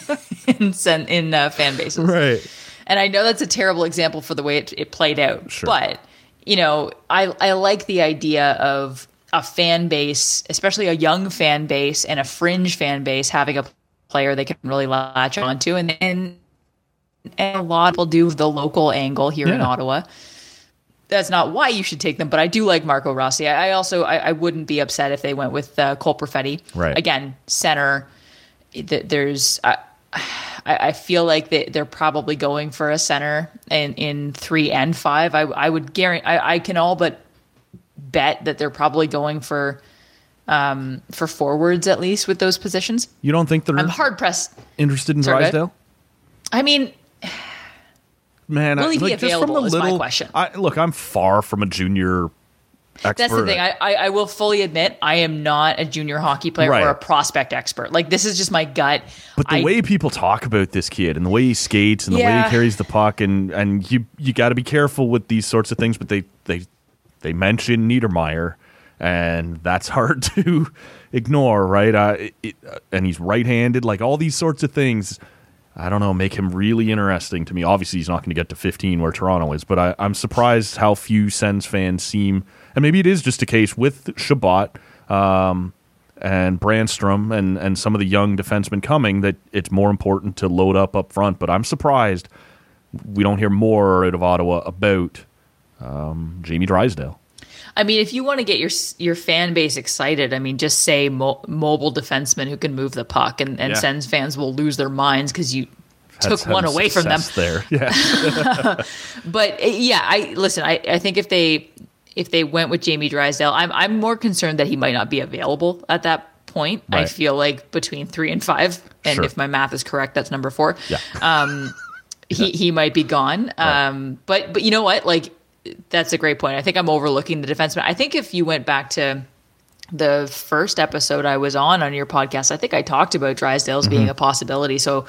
in sen- in uh, fan bases. Right. And I know that's a terrible example for the way it, it played out. Sure. But, you know, I, I like the idea of a fan base, especially a young fan base and a fringe fan base, having a player they can really latch onto. And, and and a lot of people do the local angle here in Yeah. Ottawa. That's not why you should take them, but I do like Marco Rossi. I, I also I, I wouldn't be upset if they went with uh, Cole Perfetti. Right. Again, center. Th- There's I, I I feel like they, they're probably going for a center in, in three and five. I I would guarantee I, I can all but bet that they're probably going for um for forwards at least with those positions. You don't think they're I'm hard pressed. interested in Sorry, go ahead. Drysdale? I mean, Man, Will I, he be like, just from available the is my little, question. I, look, I'm far from a junior expert. that's the thing. I, I, I will fully admit I am not a junior hockey player Right. or a prospect expert. Like, this is just my gut. But the I, way people talk about this kid and the way he skates and the way Yeah. he carries the puck and, and you you got to be careful with these sorts of things. But they they they mention Niedermeyer, and that's hard to ignore, right? Uh, it, it, uh, and he's right-handed, like all these sorts of things. I don't know, make him really interesting to me. Obviously, he's not going to get to fifteen where Toronto is, but I, I'm surprised how few Sens fans seem. And maybe it is just a case with Shabbat um, and Brandstrom and, and some of the young defensemen coming that it's more important to load up up front. But I'm surprised we don't hear more out of Ottawa about um, Jamie Drysdale. I mean, if you want to get your your fan base excited, I mean, just say mo- mobile defenseman who can move the puck, and, and Yeah. Sens fans will lose their minds because you took Had one some away from them. success there. Yeah. But uh, yeah, I listen. I, I think if they if they went with Jamie Drysdale, I'm I'm more concerned that he might not be available at that point. I Right. feel like between three and five, and Sure. if my math is correct, that's number four. Yeah. Um, he he might be gone. Um, but but you know what? Like, that's a great point. I think I'm overlooking the defenseman. I think if you went back to the first episode I was on on your podcast, I think I talked about Drysdale's Mm-hmm. being a possibility. So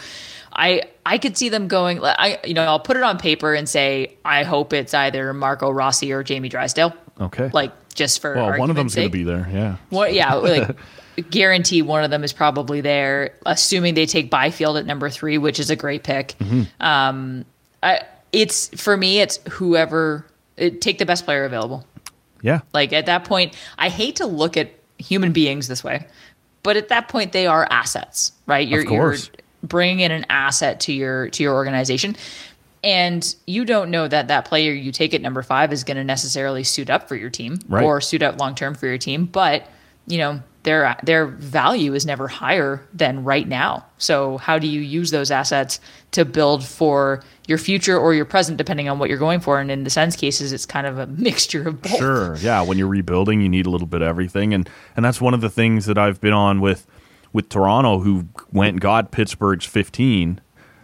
I I could see them going. I you know I'll put it on paper and say I hope it's either Marco Rossi or Jamie Drysdale. Okay. Like, just for well, one of argument's them's going sake. to be there. Yeah. What? Yeah, like guarantee one of them is probably there. Assuming they take Byfield at number three, which is a great pick. Mm-hmm. Um, I it's for me, it's whoever it, take the best player available. Yeah. Like, at that point, I hate to look at human beings this way, but at that point, they are assets, right? You're, course. you're bringing in an asset to your to your organization, and you don't know that that player you take at number five is going to necessarily suit up for your team Right. or suit up long term for your team. But you know their their value is never higher than right now. So how do you use those assets to build for your future or your present, depending on what you're going for? And in the Sens cases, it's kind of a mixture of both. Sure. Yeah. When you're rebuilding, you need a little bit of everything, and and that's one of the things that I've been on with with Toronto, who went and got Pittsburgh's fifteen.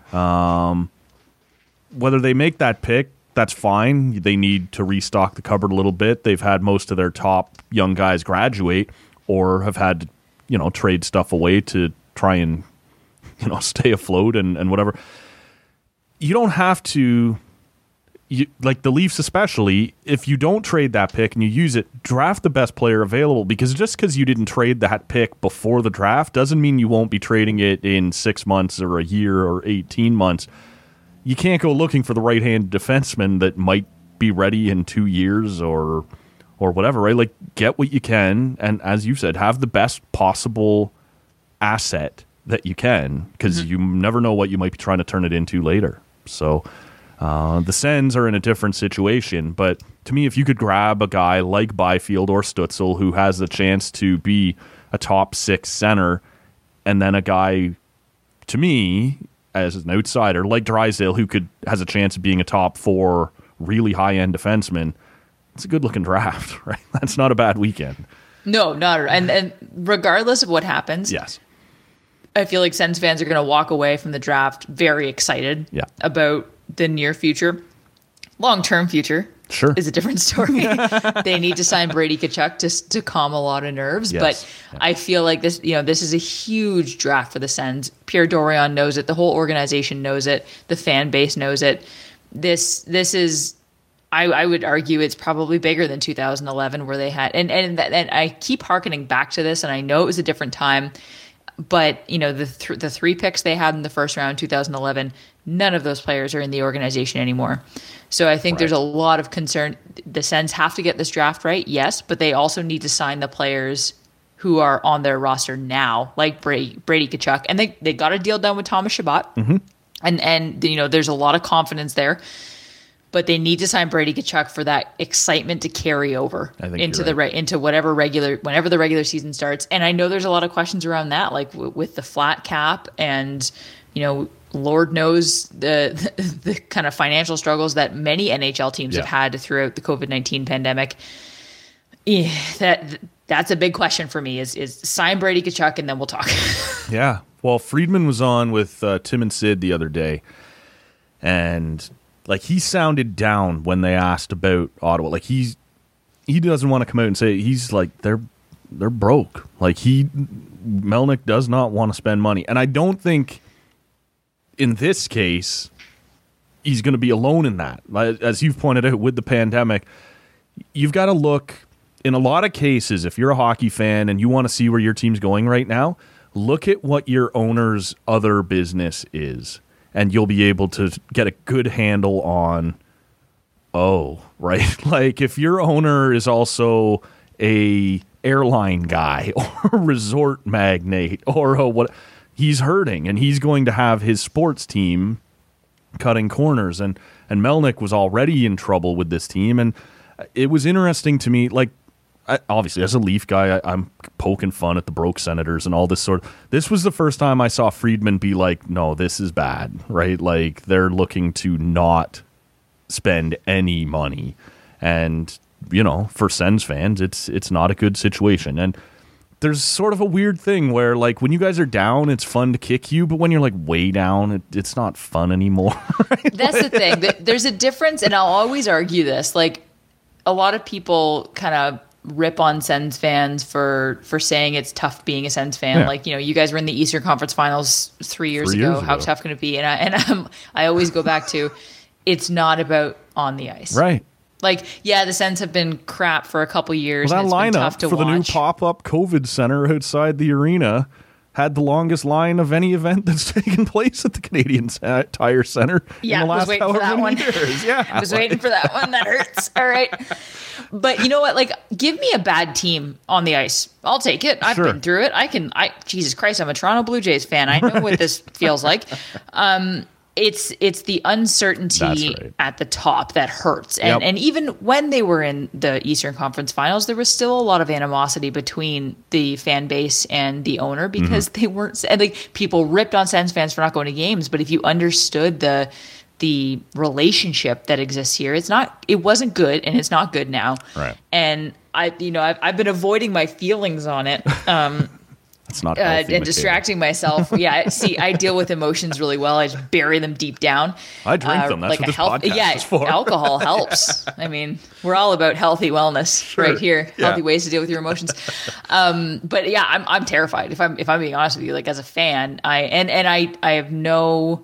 Um, whether they make that pick, that's fine. They need to restock the cupboard a little bit. They've had most of their top young guys graduate, or have had to, you know, trade stuff away to try and, you know, stay afloat and, and whatever. You don't have to. You, like the Leafs especially, if you don't trade that pick and you use it, draft the best player available, because just because you didn't trade that pick before the draft doesn't mean you won't be trading it in six months or a year or eighteen months. You can't go looking for the right-handed defenseman that might be ready in two years or or whatever, right? Like, get what you can, and as you said, have the best possible asset that you can, because mm-hmm. you never know what you might be trying to turn it into later. So Uh, the Sens are in a different situation, but to me, if you could grab a guy like Byfield or Stützle who has the chance to be a top six center, and then a guy, to me, as an outsider, like Drysdale, who could has a chance of being a top four, really high-end defenseman, it's a good-looking draft, right? That's not a bad weekend. No, not at all. And, and regardless of what happens, Yes. I feel like Sens fans are going to walk away from the draft very excited Yeah. about the near future. Long-term future Sure. is a different story. They need to sign Brady Tkachuk to to calm a lot of nerves. Yes. But Yeah. I feel like this, you know, this is a huge draft for the Sens. Pierre Dorion knows it. The whole organization knows it. The fan base knows it. This this is, I, I would argue, it's probably bigger than two thousand eleven, where they had, and and and I keep hearkening back to this, and I know it was a different time. But, you know, the th- the three picks they had in the first round, two thousand eleven, none of those players are in the organization anymore. So I think Right. there's a lot of concern. The Sens have to get this draft right, yes, but they also need to sign the players who are on their roster now, like Brady, Brady Tkachuk. And they, they got a deal done with Thomas Chabot. Mm-hmm. And, and you know, there's a lot of confidence there. But they need to sign Brady Tkachuk for that excitement to carry over into the right. into whatever regular whenever the regular season starts. And I know there's a lot of questions around that, like w- with the flat cap, and you know, Lord knows the, the the kind of financial struggles that many N H L teams yeah. have had throughout the COVID nineteen pandemic. Yeah, that that's a big question for me. Is is sign Brady Tkachuk and then we'll talk. Yeah, well, Friedman was on with uh, Tim and Sid the other day, and. Like, he sounded down when they asked about Ottawa. Like, he's he doesn't want to come out and say, he's like, they're they're broke. Like, he, Melnyk does not want to spend money. And I don't think, in this case, he's going to be alone in that. As you've pointed out with the pandemic, you've got to look, in a lot of cases, if you're a hockey fan and you want to see where your team's going right now, look at what your owner's other business is. And you'll be able to get a good handle on, oh, right? Like if your owner is also a airline guy or a resort magnate or a what, he's hurting and he's going to have his sports team cutting corners. And, and Melnyk was already in trouble with this team. And it was interesting to me, like, I, obviously, as a Leaf guy, I, I'm poking fun at the broke Senators and all this sort of... This was the first time I saw Friedman be like, no, this is bad, right? Like, they're looking to not spend any money. And, you know, for Sens fans, it's it's not a good situation. And there's sort of a weird thing where, like, when you guys are down, it's fun to kick you, but when you're, like, way down, it, it's not fun anymore. Right? That's the thing. There's a difference, and I'll always argue this. Like, a lot of people kind of rip on Sens fans for for saying it's tough being a Sens fan. Yeah. Like, you know, you guys were in the Eastern Conference Finals three years three ago. Years How ago. tough can it be? And I and um, I always go back to, it's not about on the ice, right? Like, yeah, the Sens have been crap for a couple years. Well, that and it's been tough lineup to for watch. the new pop-up COVID center outside the arena had the longest line of any event that's taken place at the Canadian Tire Center yeah, in the last was waiting for that however one. many years. Yeah, I was waiting for that one. That hurts. All right. But you know what? Like, give me a bad team on the ice. I'll take it. I've Sure. been through it. I can, I, Jesus Christ, I'm a Toronto Blue Jays fan. I know what this feels like. Um, It's it's the uncertainty right. at the top that hurts. And Yep. and even when they were in the Eastern Conference Finals, there was still a lot of animosity between the fan base and the owner because Mm-hmm. they weren't, and like, people ripped on Sens fans for not going to games, but if you understood the the relationship that exists here, it's not it wasn't good, and it's not good now. Right. And I you know, I've I've been avoiding my feelings on it. Um It's not Uh, healthy, and Michaela. distracting myself. Yeah, see, I deal with emotions really well. I just bury them deep down. I drink Uh, them. That's like what a this health- podcast yeah, is for. alcohol helps. I mean, we're all about healthy wellness right here. Yeah. Healthy ways to deal with your emotions. Um, but yeah, I'm I'm terrified. If I'm if I'm being honest with you, like as a fan, I and and I I have no.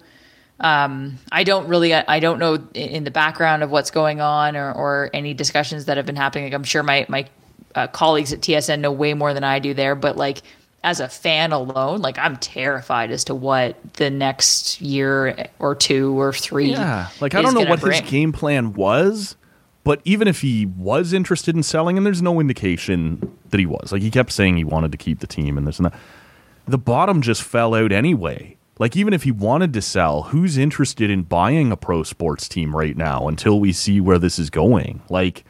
Um, I don't really, I, I don't know in the background of what's going on or, or any discussions that have been happening. Like, I'm sure my, my uh, colleagues at T S N know way more than I do there, but like as a fan alone, like I'm terrified as to what the next year or two or three. Yeah, like I is don't know gonna what bring. his game plan was, but even if he was interested in selling, and there's no indication that he was, like he kept saying he wanted to keep the team and this and that, the bottom just fell out anyway. Like, even if he wanted to sell, who's interested in buying a pro sports team right now until we see where this is going? Like,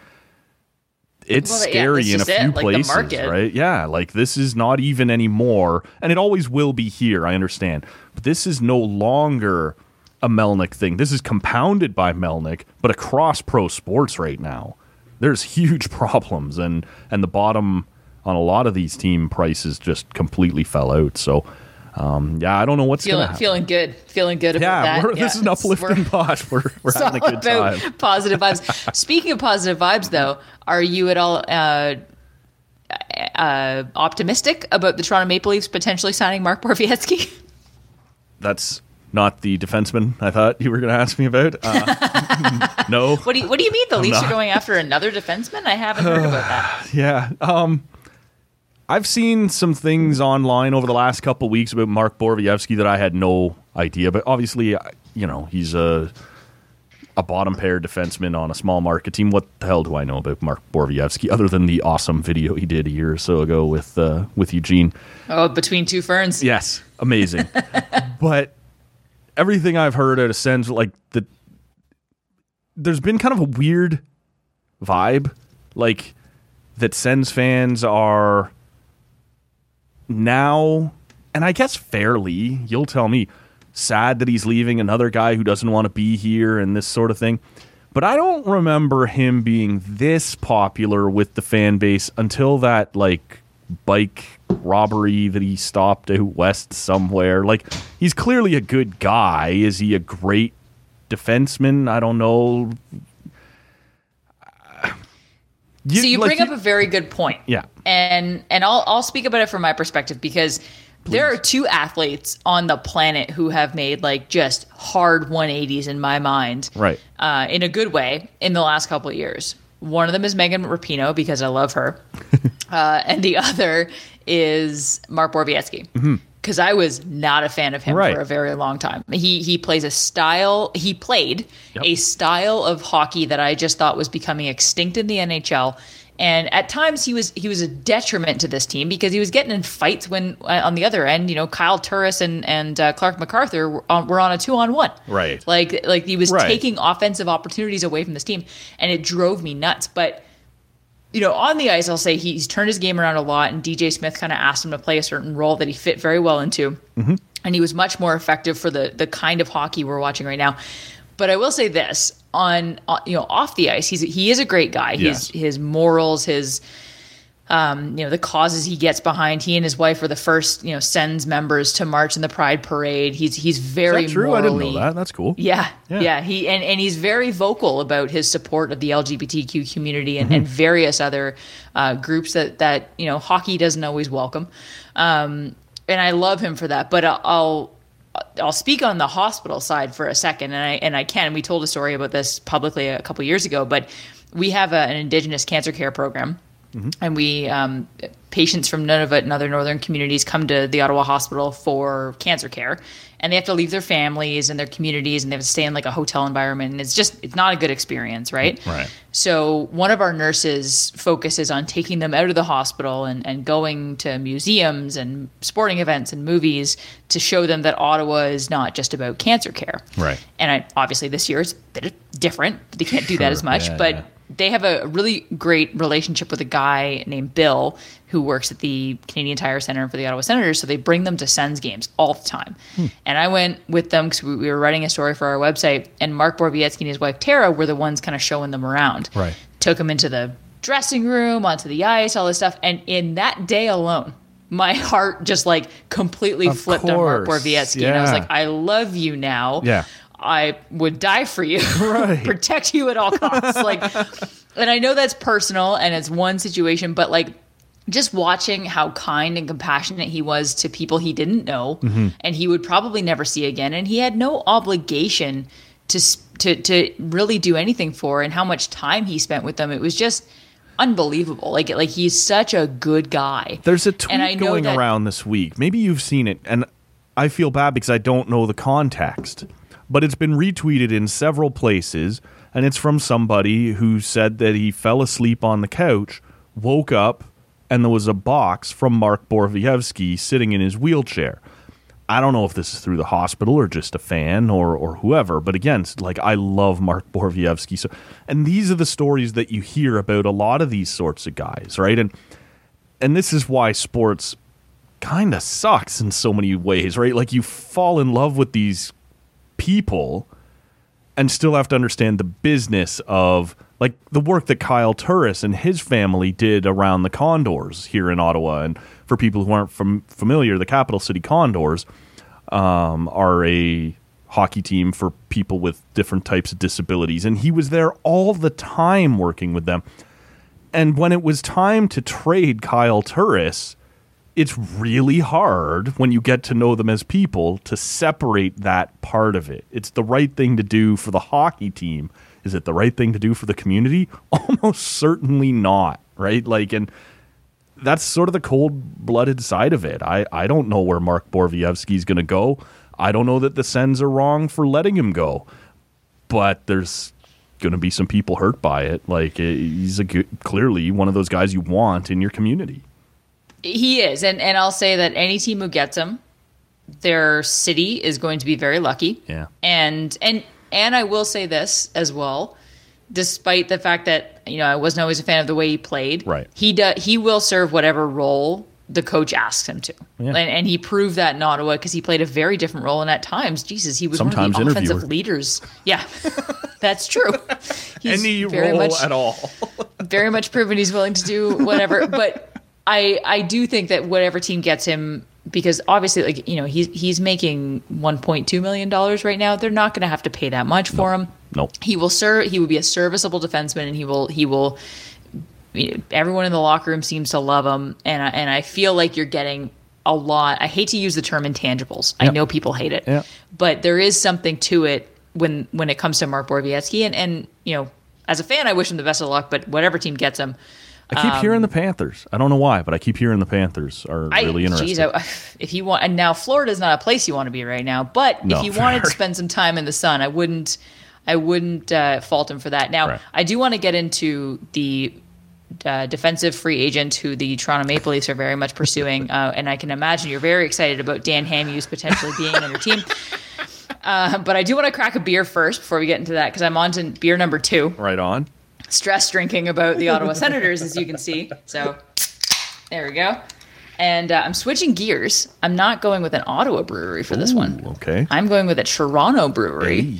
it's Well, yeah, scary that's in a just it, few like the places, market. right? Yeah, like this is not even anymore, and it always will be here, I understand. But this is no longer a Melnyk thing. This is compounded by Melnyk, but across pro sports right now, there's huge problems, and, and the bottom on a lot of these team prices just completely fell out, so... Um, yeah, I don't know what's going to Feeling, happen. feeling good, feeling good about Yeah, that. we're, this is an it's- uplifting we're- pod. We're, we're It's having a all good about time. positive vibes. Speaking of positive vibes, though, are you at all uh, uh, optimistic about the Toronto Maple Leafs potentially signing Mark Borowiecki? That's not the defenseman I thought you were going to ask me about. Uh, no. What do you What do you mean the I'm Leafs not. are going after another defenseman? I haven't heard about that. Yeah. Um, I've seen some things online over the last couple of weeks about Mark Borowiecki that I had no idea. But obviously, I- you know, he's a a bottom pair defenseman on a small market team. What the hell do I know about Mark Borowiecki other than the awesome video he did a year or so ago with uh, with Eugene? Oh, between two ferns. Yes, amazing. But everything I've heard out of Sens, like the, there's been kind of a weird vibe, like that Sens fans are now, and I guess fairly, you'll tell me, sad that he's leaving, another guy who doesn't want to be here and this sort of thing. But I don't remember him being this popular with the fan base until that like bike robbery that he stopped out west somewhere. Like, he's clearly a good guy. Is he a great defenseman? I don't know. You, so you like, bring you, up a very good point. Yeah. And and I'll I'll speak about it from my perspective, because Please. There are two athletes on the planet who have made like just hard one eighties in my mind, right? Uh, in a good way in the last couple of years. One of them is Megan Rapinoe, because I love her, uh, and the other is Mark Borowiecki, because mm-hmm. I was not a fan of him right. for a very long time. He he plays a style. He played yep. a style of hockey that I just thought was becoming extinct in the N H L. And at times he was he was a detriment to this team, because he was getting in fights when uh, on the other end, you know, Kyle Turris and and uh, Clark MacArthur were on, were on a two on one. Right. Like like he was right. taking offensive opportunities away from this team, and it drove me nuts. But you know, on the ice, I'll say he's turned his game around a lot, and D J Smith kind of asked him to play a certain role that he fit very well into, mm-hmm. and he was much more effective for the the kind of hockey we're watching right now. But I will say this, on, you know, off the ice, he's he is a great guy. His yeah. his morals, his um, you know, the causes he gets behind. He and his wife were the first, you know, Sens members to march in the Pride Parade. He's he's very is that true? morally, I didn't know that. That's cool. Yeah, yeah. yeah. He and, and he's very vocal about his support of the L G B T Q community and, mm-hmm. and various other uh, groups that that you know hockey doesn't always welcome. Um, and I love him for that. But I'll. I'll I'll speak on the hospital side for a second, and I and I can. We told a story about this publicly a couple years ago, but we have a, an Indigenous cancer care program, mm-hmm. and we um, patients from Nunavut and other northern communities come to the Ottawa Hospital for cancer care, and they have to leave their families and their communities, and they have to stay in like a hotel environment, and it's just it's not a good experience, right? Right. So one of our nurses focuses on taking them out of the hospital and, and going to museums and sporting events and movies to show them that Ottawa is not just about cancer care. Right. And I, obviously this year is a bit different. They can't do sure. that as much, yeah, but yeah. they have a really great relationship with a guy named Bill who works at the Canadian Tire Center for the Ottawa Senators. So they bring them to Sens games all the time. Hmm. And I went with them because we, we were writing a story for our website, and Mark Borowiecki and his wife Tara were the ones kind of showing them around. Right. Took them into the dressing room, onto the ice, all this stuff. And in that day alone, my heart just like completely of flipped course. on Mark Borowiecki. Yeah. And I was like, I love you now. Yeah. I would die for you, right. protect you at all costs. Like, and I know that's personal and it's one situation, but like just watching how kind and compassionate he was to people he didn't know mm-hmm. and he would probably never see again. And he had no obligation to, to, to really do anything for, and how much time he spent with them. It was just unbelievable. Like, like he's such a good guy. There's a tweet and I know going that, around this week. Maybe you've seen it, and I feel bad because I don't know the context. But it's been retweeted in several places, and it's from somebody who said that he fell asleep on the couch, woke up, and there was a box from Mark Borowiecki sitting in his wheelchair. I don't know if this is through the hospital or just a fan or or whoever, but again, like, I love Mark Borowiecki. So, and these are the stories that you hear about a lot of these sorts of guys, right? And and this is why sports kind of sucks in so many ways, right? Like, you fall in love with these people and still have to understand the business of, like, the work that Kyle Turris and his family did around the Condors here in Ottawa. And for people who aren't fam- familiar, the Capital City Condors um, are a hockey team for people with different types of disabilities. And he was there all the time working with them. And when it was time to trade Kyle Turris, it's really hard when you get to know them as people to separate that part of it. It's the right thing to do for the hockey team. Is it the right thing to do for the community? Almost certainly not, right? Like, and that's sort of the cold-blooded side of it. I, I don't know where Mark Borowiecki is going to go. I don't know that the Sens are wrong for letting him go. But there's going to be some people hurt by it. Like, he's a good, clearly one of those guys you want in your community. He is, and, and I'll say that any team who gets him their city is going to be very lucky. Yeah. And and and I will say this as well, despite the fact that, you know, I wasn't always a fan of the way he played. Right. He do, he will serve whatever role the coach asks him to. Yeah. And, and he proved that in Ottawa because he played a very different role. And at times, Jesus, he was Sometimes one of the offensive interviewer. leaders. Yeah, that's true. He's Any very role much, at all. very much proven he's willing to do whatever. But I I do think that whatever team gets him, because obviously, like, you know, he's he's making one point two million dollars right now. They're not going to have to pay that much for him. No. He will serve. He will be a serviceable defenseman, and he will he will. Everyone in the locker room seems to love him, and I, and I feel like you're getting a lot. I hate to use the term intangibles. I Yep. know people hate it, Yep. but there is something to it when when it comes to Mark Borowiecki, and and you know, as a fan, I wish him the best of luck. But whatever team gets him, I keep hearing the Panthers. I don't know why, but I keep hearing the Panthers are I, really interesting. geez, I, if you want, and now Florida's not a place you want to be right now. But No, if you wanted to fair. spend some time in the sun, I wouldn't, I wouldn't uh, fault him for that. Now, Right. I do want to get into the uh, defensive free agent who the Toronto Maple Leafs are very much pursuing, uh, and I can imagine you're very excited about Dan Hamhuis potentially being on your team. Uh, but I do want to crack a beer first before we get into that, because I'm on to beer number two. Right on. Stress drinking about the Ottawa Senators, as you can see. So there we go. And uh, I'm switching gears. I'm not going with an Ottawa brewery for this one. Okay. I'm going with a Toronto brewery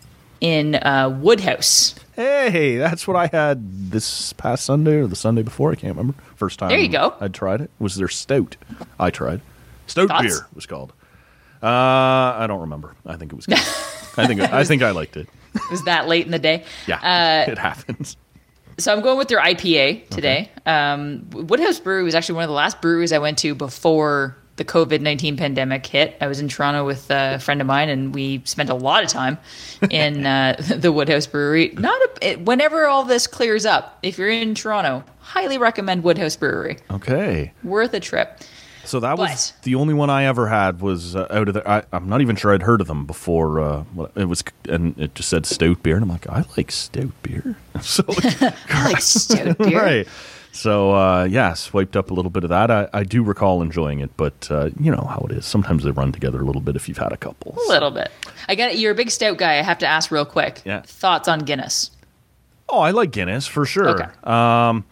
in uh, Woodhouse. Hey, that's what I had this past Sunday or the Sunday before. I can't remember. First time There you go. I'd tried it. Was their stout. I tried. Stout Thoughts? beer was called. Uh, I don't remember. I think it was good. I think I think I liked it. It was that late in the day. Yeah, Uh, it happens. So I'm going with their I P A today. Um, Woodhouse Brewery was actually one of the last breweries I went to before the COVID nineteen pandemic hit. I was in Toronto with a friend of mine, and we spent a lot of time in uh, the Woodhouse Brewery. Not a, it, whenever all this clears up, if you're in Toronto, highly recommend Woodhouse Brewery. Okay. Worth a trip. So that was But- the only one I ever had was uh, out of the. I, I'm not even sure I'd heard of them before. Uh, what- it was, and it just said stout beer, and I'm like, I like stout beer. So I like stout beer. right. So uh, yeah, swiped up a little bit of that. I, I do recall enjoying it, but uh, you know how it is. Sometimes they run together a little bit if you've had a couple. A little bit. I got it. You're a big stout guy. I have to ask real quick. Yeah. Thoughts on Guinness? Oh, I like Guinness for sure. Okay. Um,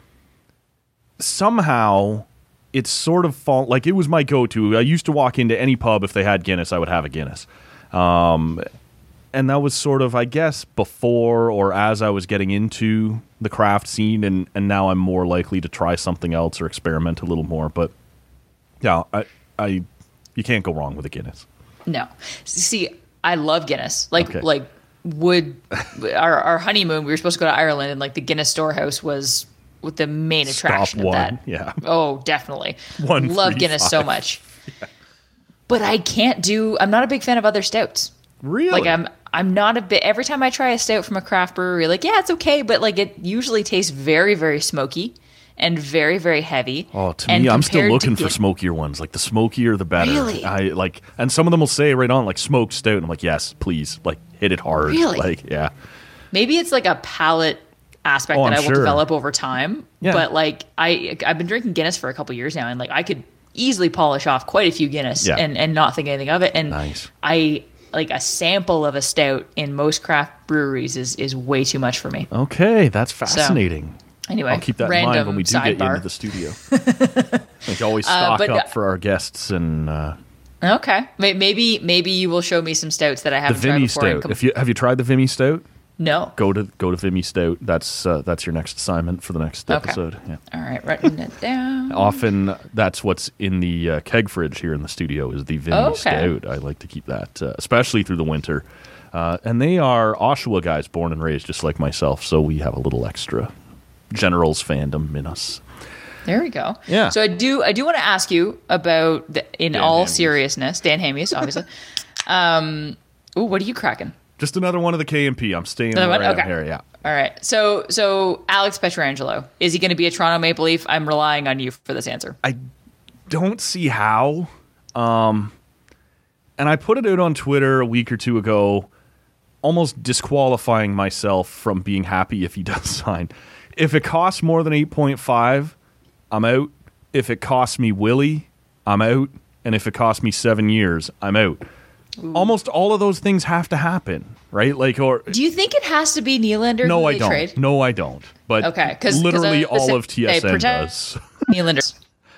somehow it's sort of fall like it was my go-to. I used to walk into any pub if they had Guinness, I would have a Guinness. Um, and that was sort of, I guess, before or as I was getting into the craft scene, and, and now I'm more likely to try something else or experiment a little more. But yeah, I, I, you can't go wrong with a Guinness. No. See, I love Guinness. Like Okay. like would our our honeymoon, we were supposed to go to Ireland, and like the Guinness storehouse was with the main attraction Stop of one. that. Yeah. Oh, definitely. One, Love three, Guinness so five. much. But I can't do I'm not a big fan of other stouts. Really? Like I'm I'm not a bit every time I try a stout from a craft brewery, like, yeah, it's okay, but like it usually tastes very, very smoky and very, very heavy. Oh, to And me, I'm still compared to looking for Guin- smokier ones. Like the smokier, the better. Really? I like, and some of them will say right on like smoked stout. And I'm like, yes, please, like hit it hard. Really? Like, yeah. Maybe it's like a palate aspect Oh, that I'm I will sure. develop over time. Yeah. But like I I've been drinking Guinness for a couple years now, and like I could easily polish off quite a few Guinness Yeah. and, and not think anything of it. And Nice. I like a sample of a stout in most craft breweries is is way too much for me. Okay, that's fascinating. Anyway, I'll keep that in random mind when we do get you sidebar. into the studio. Like always stock but, up uh, for our guests and uh, Okay, May- maybe maybe you will show me some stouts that I the haven't tried Vimy before. and Stout. com- If you have you tried the Vimy Stout? no. Go to go to Vimy Stout. That's uh, that's your next assignment for the next Okay. episode. Yeah. All right, writing it down. Often that's what's in the uh, keg fridge here in the studio is the Vimy Okay. Stout. I like to keep that, uh, especially through the winter. Uh, and they are Oshawa guys, born and raised just like myself, so we have a little extra Generals fandom in us. There we go. Yeah. So I do I do want to ask you about the, in Dan all Hamhuis. seriousness, Dan Hamhuis, obviously. um, ooh, what are you cracking? Just another one of the K M P. I'm staying Another where one? I am Okay. here. Yeah. All right. So so Alex Pietrangelo, is he going to be a Toronto Maple Leaf? I'm relying on you for this answer. I don't see how. Um, and I put it out on Twitter a week or two ago, almost disqualifying myself from being happy if he does sign. If it costs more than eight point five, I'm out. If it costs me Willie, I'm out. and if it costs me seven years, I'm out. Ooh. Almost all of those things have to happen, right? Like, or do you think it has to be Nylander? No, who I they don't. Trade? No, I don't. But okay, because literally all of T S N does. Nylander.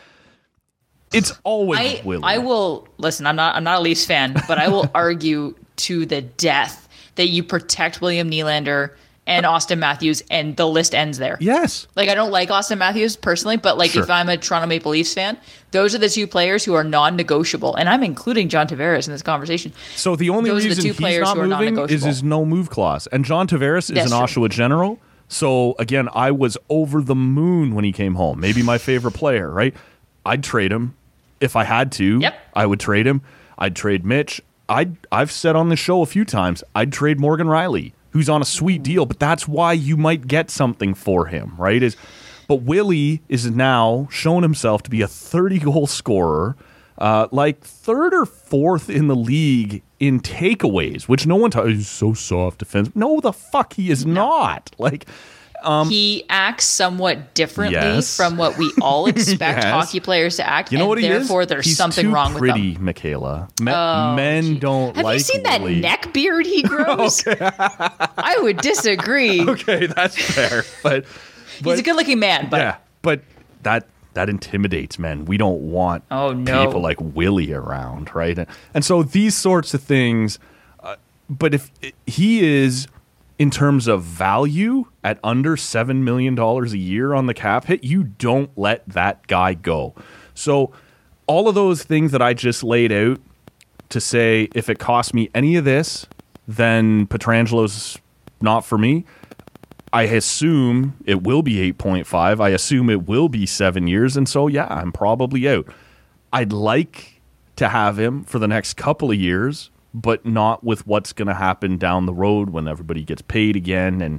It's always I, Willie. I will listen. I'm not. I'm not a Leafs fan, but I will argue to the death that you protect William Nylander and Austin Matthews, and the list ends there. Yes. Like, I don't like Austin Matthews personally, but like sure. if I'm a Toronto Maple Leafs fan, those are the two players who are non-negotiable, and I'm including John Tavares in this conversation. So the only those reason are the two he's players not who are moving is his no move clause, and John Tavares is That's an true. Oshawa General. So again, I was over the moon when he came home. Maybe my favorite player, right? I'd trade him if I had to. Yep. I would trade him. I'd trade Mitch. I'd I've said on the show a few times, I'd trade Morgan Rielly, who's on a sweet deal, but that's why you might get something for him, right? Is but Willie is now shown himself to be a thirty-goal scorer, uh, like third or fourth in the league in takeaways, which no one talks. He's so soft defense. No, the fuck he is not. Like. Um, he acts somewhat differently yes. from what we all expect yes. hockey players to act. You know and what he therefore is? there's He's something too wrong pretty, with him. Michaela. Men, oh, men geez. don't Have like you seen Willie. that neck beard he grows? I would disagree. Okay, that's fair. But, but he's a good-looking man. But yeah, but that that intimidates men. We don't want oh, no. people like Willie around, right? And, and so these sorts of things. Uh, but if he is, in terms of value, at under seven million dollars a year on the cap hit, you don't let that guy go. So all of those things that I just laid out to say, if it costs me any of this, then Pietrangelo's not for me. I assume it will be eight point five. I assume it will be seven years. And so, yeah, I'm probably out. I'd like to have him for the next couple of years, but not with what's going to happen down the road when everybody gets paid again. And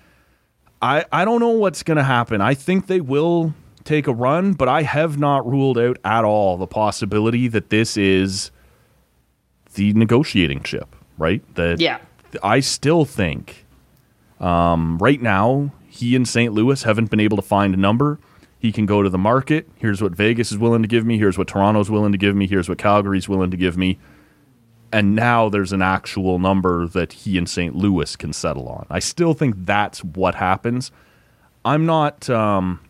I I don't know what's going to happen. I think they will take a run, but I have not ruled out at all the possibility that this is the negotiating chip, right? That yeah. I still think um, right now he and Saint Louis haven't been able to find a number. He can go to the market. Here's what Vegas is willing to give me. Here's what Toronto's willing to give me. Here's what Calgary's willing to give me. And now there's an actual number that he and Saint Louis can settle on. I still think that's what happens. I'm not um,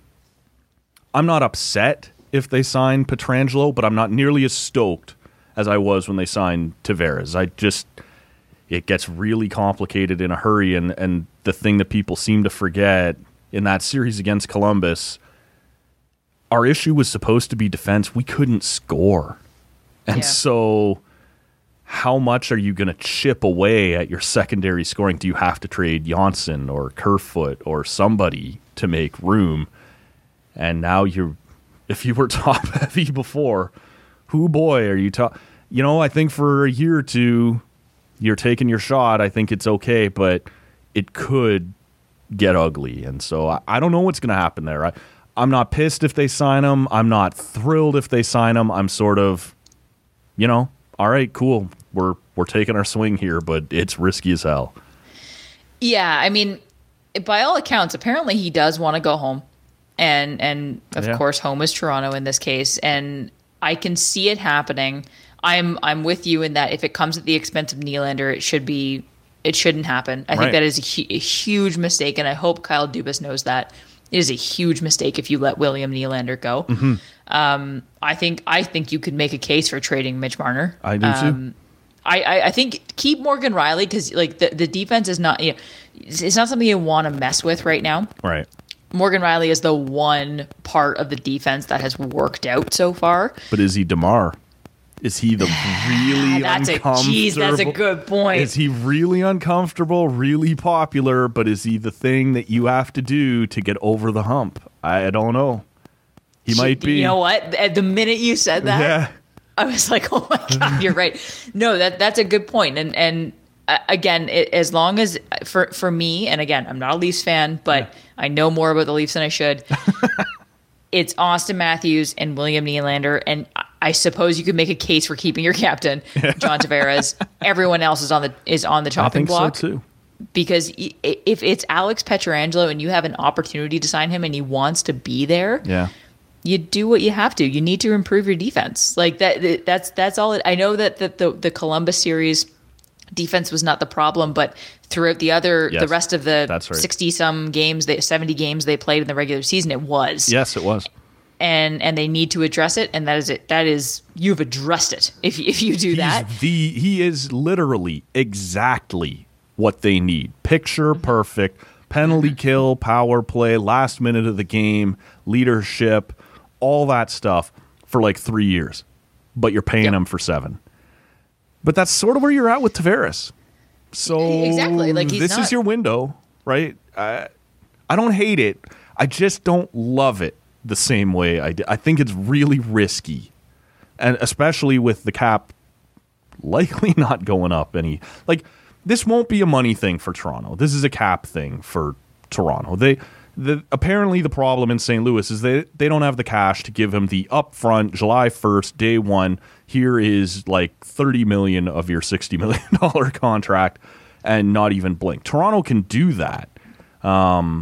I'm not upset if they sign Pietrangelo, but I'm not nearly as stoked as I was when they signed Tavares. I just it gets really complicated in a hurry, and, and the thing that people seem to forget in that series against Columbus, our issue was supposed to be defense. We couldn't score. And yeah. so how much are you going to chip away at your secondary scoring? Do you have to trade Janssen or Kerfoot or somebody to make room? And now you're, if you were top heavy before, who boy are you top? You know, I think for a year or two, you're taking your shot. I think it's okay, but it could get ugly. And so I, I don't know what's going to happen there. I, I'm not pissed if they sign him. I'm not thrilled if they sign him. I'm sort of, you know, all right, cool. We're we're taking our swing here, but it's risky as hell. Yeah, I mean, by all accounts, apparently he does want to go home, and and of yeah. course, home is Toronto in this case, and I can see it happening. I'm I'm with you in that if it comes at the expense of Nylander, it should be it shouldn't happen. I right. think that is a, hu- a huge mistake, and I hope Kyle Dubas knows that. It is a huge mistake if you let William Nylander go. Mm-hmm. Um, I think I think you could make a case for trading Mitch Marner. I do um, too. I, I, I think keep Morgan Rielly because like the, the defense is not you know, it's, it's not something you want to mess with right now. Right. Morgan Rielly is the one part of the defense that has worked out so far. But is he DeMar? Is he the really that's uncomfortable? A, geez, that's a good point. Is he really uncomfortable, really popular, but is he the thing that you have to do to get over the hump? I don't know. He might be. You know what? At the minute you said that, yeah. I was like, oh my God, you're right. No, that that's a good point. And and uh, again, it, as long as for, for me, and again, I'm not a Leafs fan, but yeah. I know more about the Leafs than I should. It's Austin Matthews and William Nylander, and I suppose you could make a case for keeping your captain, John Tavares. Everyone else is on the is on the chopping I think block. So too. Because if it's Alex Pietrangelo and you have an opportunity to sign him and he wants to be there, yeah. you do what you have to. You need to improve your defense. Like that. That's that's all. It, I know that the, the the Columbus series defense was not the problem, but throughout the other yes, the rest of the right. sixty some games, they seventy games they played in the regular season, it was. Yes, it was. And and they need to address it, and that is it. That is you've addressed it. If if you do He's that, the he is literally exactly what they need. Picture perfect. Penalty kill, power play, last minute of the game, leadership, all that stuff for like three years. But you're paying Yep. him for seven. But that's sort of where you're at with Tavares. So Exactly, like, he's this not- is your window, right? I, I don't hate it. I just don't love it the same way I did. I think it's really risky. And especially with the cap likely not going up any. Like, this won't be a money thing for Toronto. This is a cap thing for Toronto. They the apparently the problem in Saint Louis is they they don't have the cash to give him the upfront July first day one. Here is like thirty million of your sixty million dollar contract and not even blink. Toronto can do that. Um,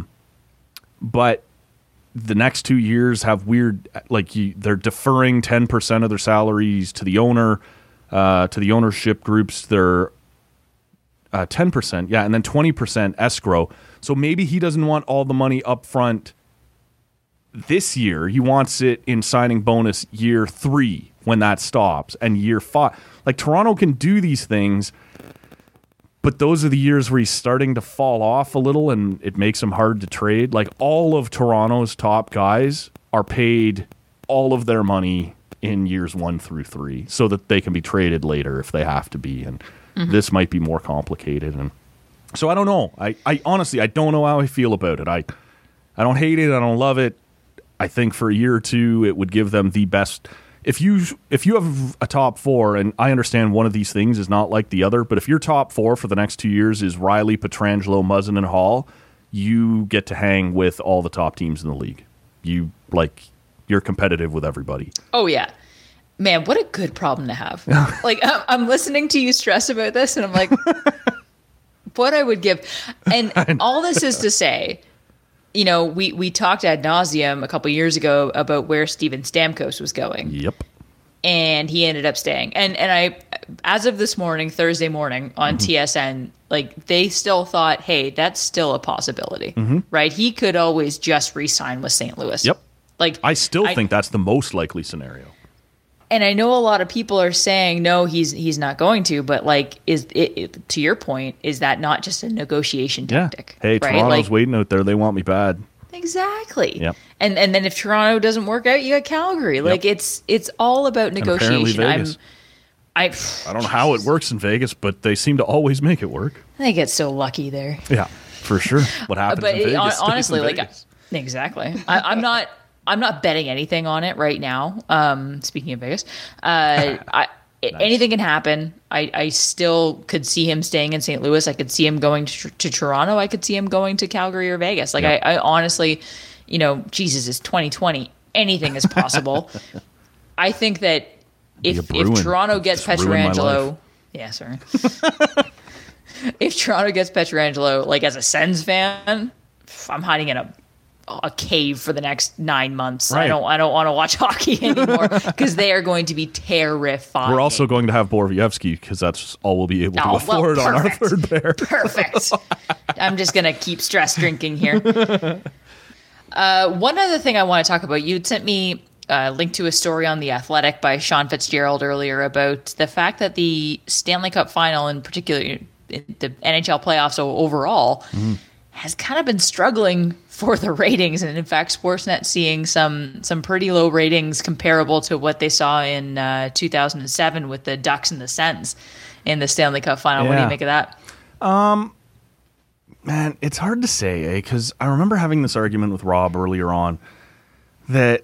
but the next two years have weird, like you, they're deferring ten percent of their salaries to the owner, uh, to the ownership groups. They're uh, ten percent, yeah, and then twenty percent escrow. So maybe he doesn't want all the money up front this year. He wants it in signing bonus year three when that stops, and year five. Like, Toronto can do these things, but those are the years where he's starting to fall off a little, and it makes him hard to trade. Like, all of Toronto's top guys are paid all of their money in years one through three so that they can be traded later if they have to be. And mm-hmm. this might be more complicated. And so I don't know. I, I honestly, I don't know how I feel about it. I, I don't hate it. I don't love it. I think for a year or two, it would give them the best. If you if you have a top four, and I understand one of these things is not like the other, but if your top four for the next two years is Riley, Pietrangelo, Muzzin, and Hall, you get to hang with all the top teams in the league. You like you're competitive with everybody. Oh yeah, man, what a good problem to have. Like, I'm, I'm listening to you stress about this, and I'm like, what I would give, and all this is to say, you know, we, we talked ad nauseum a couple years ago about where Steven Stamkos was going. Yep. And he ended up staying. And and I, as of this morning, Thursday morning on mm-hmm. T S N, like, they still thought, hey, that's still a possibility, mm-hmm. right? He could always just re-sign with Saint Louis. Yep. Like, I still I, think that's the most likely scenario. And I know a lot of people are saying, no, he's he's not going to. But, like, is it, it, to your point, is that not just a negotiation tactic? Yeah. Hey, right? Toronto's like, waiting out there. They want me bad. Exactly. Yep. And and then if Toronto doesn't work out, you got Calgary. Like, yep. it's it's all about negotiation. I'm I I don't know how it works in Vegas, but they seem to always make it work. They get so lucky there. Yeah, for sure. What happens but in Vegas? It, honestly, in like Vegas. I, exactly. I, I'm not I'm not betting anything on it right now. Um, speaking of Vegas, uh, I. Nice. Anything can happen. I, I still could see him staying in Saint Louis. I could see him going to, to Toronto. I could see him going to Calgary or Vegas. Like, yep. I, I honestly, you know, Jesus, it's twenty twenty. Anything is possible. I think that if if Toronto gets Just Pietrangelo, yeah, sorry. If Toronto gets Pietrangelo, like, as a Sens fan, I'm hiding in a a cave for the next nine months. Right. I don't I don't want to watch hockey anymore because they are going to be terrifying. We're also going to have Borowiecki because that's all we'll be able to oh, afford well, on our third pair. Perfect. I'm just going to keep stress drinking here. Uh, one other thing I want to talk about, you sent me a link to a story on The Athletic by Sean Fitzgerald earlier about the fact that the Stanley Cup final, in particular the N H L playoffs overall, mm. has kind of been struggling for the ratings, and in fact, Sportsnet seeing some some pretty low ratings comparable to what they saw in uh, two thousand seven with the Ducks and the Sens in the Stanley Cup final. Yeah. What do you make of that? Um, man, it's hard to say, eh? Because I remember having this argument with Rob earlier on that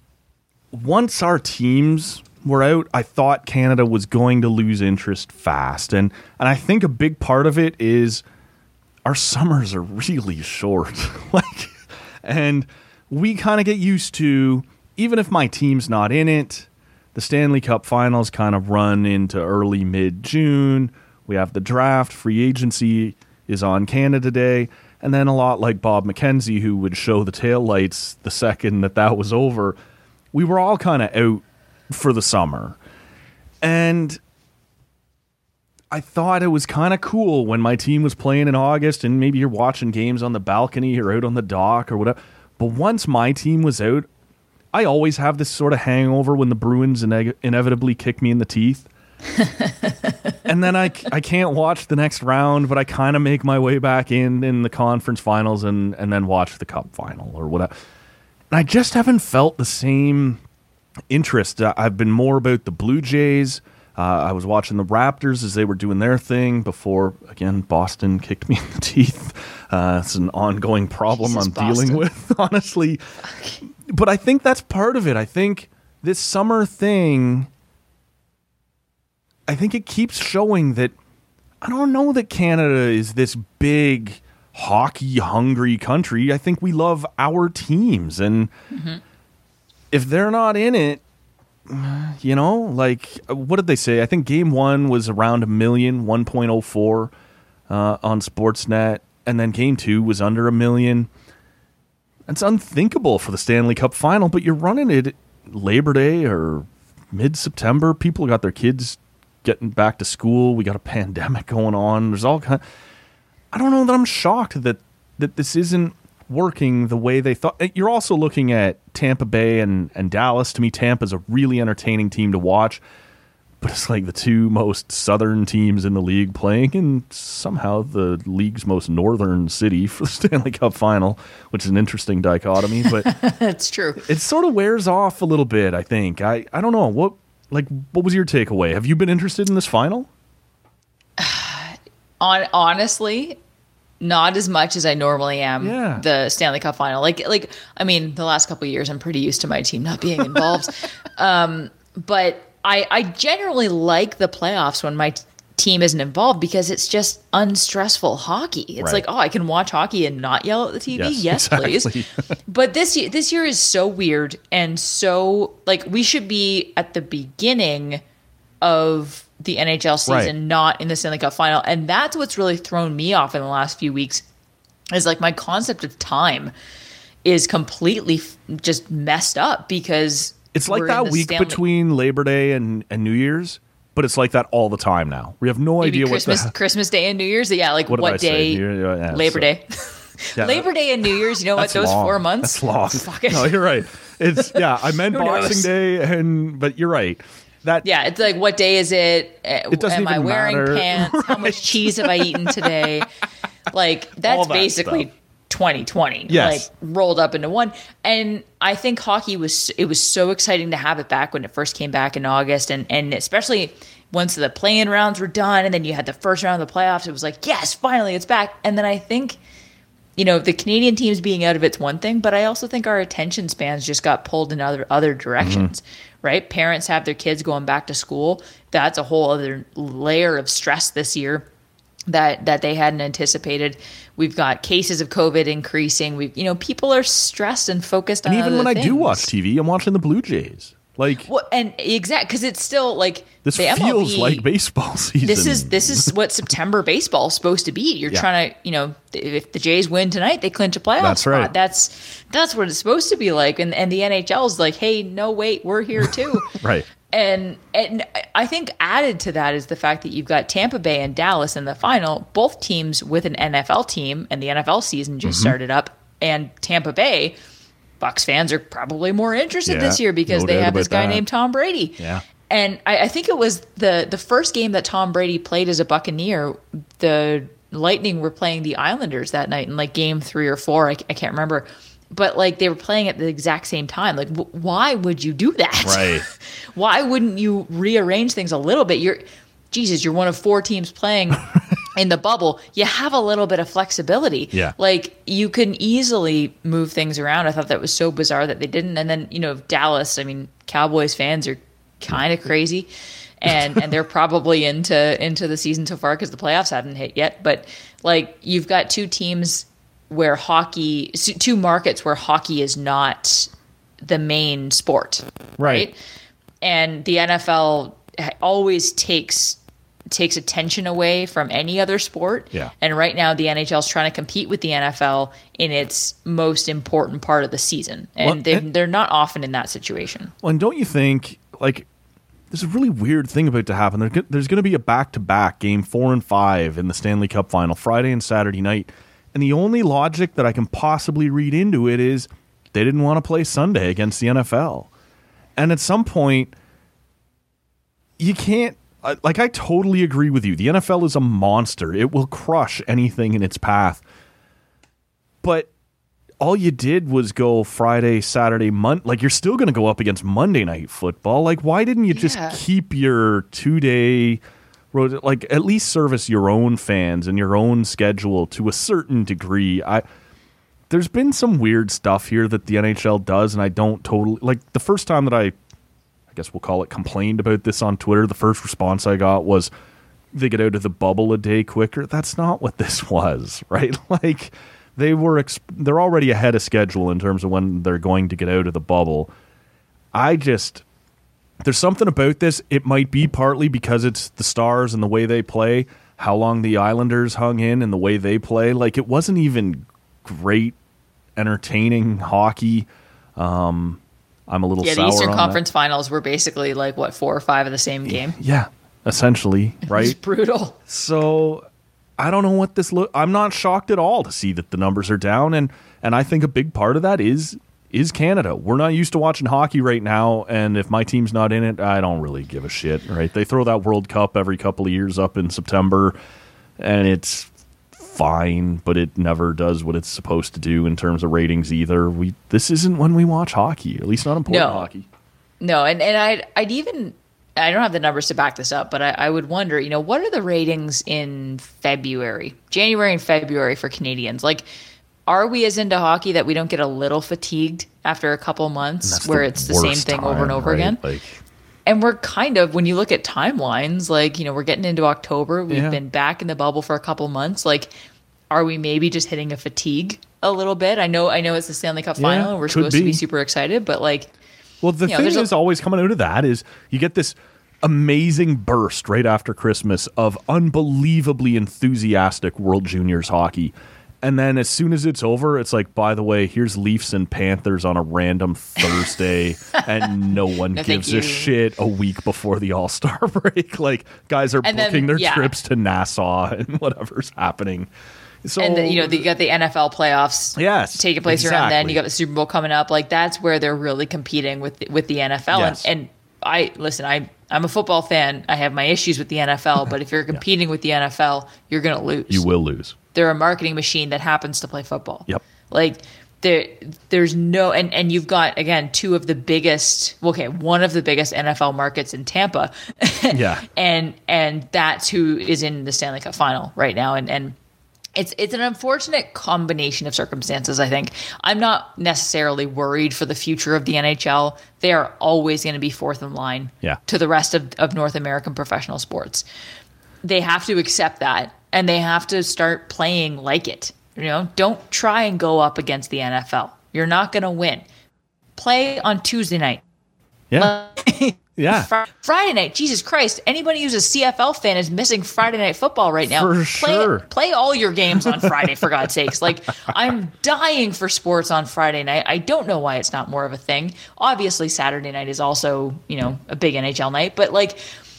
once our teams were out, I thought Canada was going to lose interest fast, and and I think a big part of it is our summers are really short. like, and we kind of get used to, even if my team's not in it, the Stanley Cup finals kind of run into early mid-June. We have the draft, free agency is on Canada Day, and then a lot like Bob McKenzie, who would show the taillights the second that that was over. we were all kind of out for the summer. And I thought it was kind of cool when my team was playing in August, and maybe you're watching games on the balcony or out on the dock or whatever. But once my team was out, I always have this sort of hangover when the Bruins ine- inevitably kick me in the teeth. And then I, I can't watch the next round, but I kind of make my way back in in the conference finals and, and then watch the cup final or whatever. And I just haven't felt the same interest. Uh, I've been more about the Blue Jays. Uh, I was watching the Raptors as they were doing their thing before, again, Boston kicked me in the teeth. Uh, it's an ongoing problem Jesus, I'm Boston. dealing with, honestly. But I think that's part of it. I think this summer thing, I think it keeps showing that I don't know that Canada is this big hockey-hungry country. I think we love our teams. And mm-hmm. if they're not in it, you know, like, what did they say? I think game one was around a million, one point oh four uh, on Sportsnet. And then game two was under a million. It's unthinkable for the Stanley Cup final, but you're running it Labor Day or mid-September. People got their kids getting back to school. We got a pandemic going on. There's all kind of, I don't know that I'm shocked that, that this isn't working the way they thought. You're also looking at Tampa Bay and, and Dallas. To me, Tampa's a really entertaining team to watch, but it's like the two most southern teams in the league playing in somehow the league's most northern city for the Stanley Cup final, which is an interesting dichotomy, but that's true. It sort of wears off a little bit, I think. I, I don't know. What like what was your takeaway? Have you been interested in this final? On honestly, not as much as I normally am. Yeah. The Stanley Cup final. Like like I mean, the last couple of years I'm pretty used to my team not being involved. um, but I, I generally like the playoffs when my t- team isn't involved because it's just unstressful hockey. It's Right. like, oh, I can watch hockey and not yell at the T V. Yes, Yes, exactly. please. But this year, this year is so weird and so like we should be at the beginning of the N H L season, Right. not in the Stanley Cup final. And that's what's really thrown me off in the last few weeks is like my concept of time is completely f- just messed up because It's like we're in that the week Stanley- between Labor Day and, and New Year's, but it's like that all the time now. We have no Maybe idea Christmas, what the Christmas Day and New Year's. Yeah, like What what, did I say? day? New Year- yeah, Labor so- Day. Yeah, Labor Day and New Year's. You know what? that's Those long. four months. That's long. Fuck it. No, you're right. It's yeah. I meant Who knows? Boxing Day, and but you're right. That Yeah, it's like what day is it? It doesn't Am I even wearing matter. pants? How Right. much cheese have I eaten today? Like All that's that basically stuff. twenty twenty. Yes. Like rolled up into one. And I think hockey was it was so exciting to have it back when it first came back in August and and especially once the play-in rounds were done and then you had the first round of the playoffs, it was like, yes, finally it's back. And then I think you know, the Canadian teams being out of it's one thing, but I also think our attention spans just got pulled in other other directions, mm-hmm. right? Parents have their kids going back to school. That's a whole other layer of stress this year that that they hadn't anticipated. We've got cases of COVID increasing. We, you know, people are stressed and focused and on even other when I things. do watch T V, I'm watching the Blue Jays. Like Well, and exact because it's still like this the feels M L B, like baseball season. This is this is what September baseball is supposed to be. You're Yeah. trying to, you know, if the Jays win tonight, they clinch a playoff That's spot. right. That's that's what it's supposed to be like. And and the N H L is like, hey, no, wait, we're here too. Right. And and I think added to that is the fact that you've got Tampa Bay and Dallas in the final, both teams with an N F L team, and the N F L season just Mm-hmm. started up. And Tampa Bay, Bucs fans are probably more interested Yeah, this year because no they doubt have this about guy that. named Tom Brady. Yeah. And I, I think it was the the first game that Tom Brady played as a Buccaneer. The Lightning were playing the Islanders that night in like game three or four. I, I can't remember. But like they were playing at the exact same time. Like, w- why would you do that? Right. Why wouldn't you rearrange things a little bit? You're, Jesus, you're one of four teams playing in the bubble. You have a little bit of flexibility. Yeah. Like you can easily move things around. I thought that was so bizarre that they didn't. And then, you know, Dallas, I mean, Cowboys fans are kind of crazy. And and they're probably into into the season so far because the playoffs haven't hit yet. But like you've got two teams where hockey, two markets where hockey is not the main sport, Right. right? And the N F L always takes takes attention away from any other sport. Yeah. And right now the N H L is trying to compete with the N F L in its most important part of the season. And Well, they and- they're not often in that situation. Well, and don't you think, like, there's a really weird thing about to happen. There, there's going to be a back-to-back game four and five in the Stanley Cup final, Friday and Saturday night. And the only logic that I can possibly read into it is they didn't want to play Sunday against the N F L. And at some point, you can't, like, I totally agree with you. The N F L is a monster. It will crush anything in its path. But all you did was go Friday, Saturday, Monday. Like, you're still going to go up against Monday Night Football. Like, why didn't you just Yeah. keep your two-day road? Like, at least service your own fans and your own schedule to a certain degree. I There's been some weird stuff here that the N H L does, and I don't totally... Like, the first time that I, I guess we'll call it, complained about this on Twitter, the first response I got was, they get out of the bubble a day quicker. That's not what this was, right? Like... They were exp- they're already ahead of schedule in terms of when they're going to get out of the bubble. I just there's something about this. It might be partly because it's the Stars and the way they play, how long the Islanders hung in and the way they play. Like, it wasn't even great, entertaining hockey. Um, I'm a little Yeah, sour the Eastern on Conference Finals were basically like, what, four or five of the same game? that. Yeah, essentially, It's right? brutal. So I don't know what this look. I'm not shocked at all to see that the numbers are down, and and I think a big part of that is is Canada. We're not used to watching hockey right now, and if my team's not in it, I don't really give a shit. Right? They throw that World Cup every couple of years up in September, and it's fine, but it never does what it's supposed to do in terms of ratings either. We this isn't when we watch hockey, at least not important No. hockey. No, and, and I'd, I'd even, I don't have the numbers to back this up, but I, I would wonder, you know, what are the ratings in February, January and February for Canadians? Like, are we as into hockey that we don't get a little fatigued after a couple months That's where the it's the same worst thing over and time, over right? again? Like, And we're kind of, when you look at timelines, like, you know, we're getting into October. We've Yeah. been back in the bubble for a couple months. Like, are we maybe just hitting a fatigue a little bit? I know, I know it's the Stanley Cup Yeah, final, and we're could supposed to be. be super excited, but like, well, the you know, thing there's a- is always coming out of that is you get this amazing burst right after Christmas of unbelievably enthusiastic World Juniors hockey. And then as soon as it's over, it's like, by the way, here's Leafs and Panthers on a random Thursday, and no one No, thank gives a you. shit a week before the All-Star break. Like, guys are And then, booking their yeah. trips to Nassau and whatever's happening. So, and the, you know, you got the N F L playoffs Yes, taking place around then. exactly. You got the Super Bowl coming up. Like, that's where they're really competing with the, with the N F L. Yes. And, and I listen, I I'm a football fan. I have my issues with the N F L, but if you're competing with the N F L, you're going to lose. you will lose. They're a marketing machine that happens to play football. Yep. Like, there there's no and and you've got, again, two of the biggest, okay, one of the biggest N F L markets in Tampa. Yeah. and and that's who is in the Stanley Cup final right now, and and it's it's an unfortunate combination of circumstances. I think I'm not necessarily worried for the future of the N H L. They are always going to be fourth in line Yeah. to the rest of, of North American professional sports. They have to accept that, and they have to start playing like it. You know, don't try and go up against the N F L. You're not going to win. Play on Tuesday night. Yeah. Yeah. Fri- Friday night, Jesus Christ! Anybody who's a C F L fan is missing Friday night football right now. For play, sure. play all your games on Friday, for God's sakes. Like, I'm dying for sports on Friday night. I don't know why it's not more of a thing. Obviously, Saturday night is also, you know, a big N H L night, but like,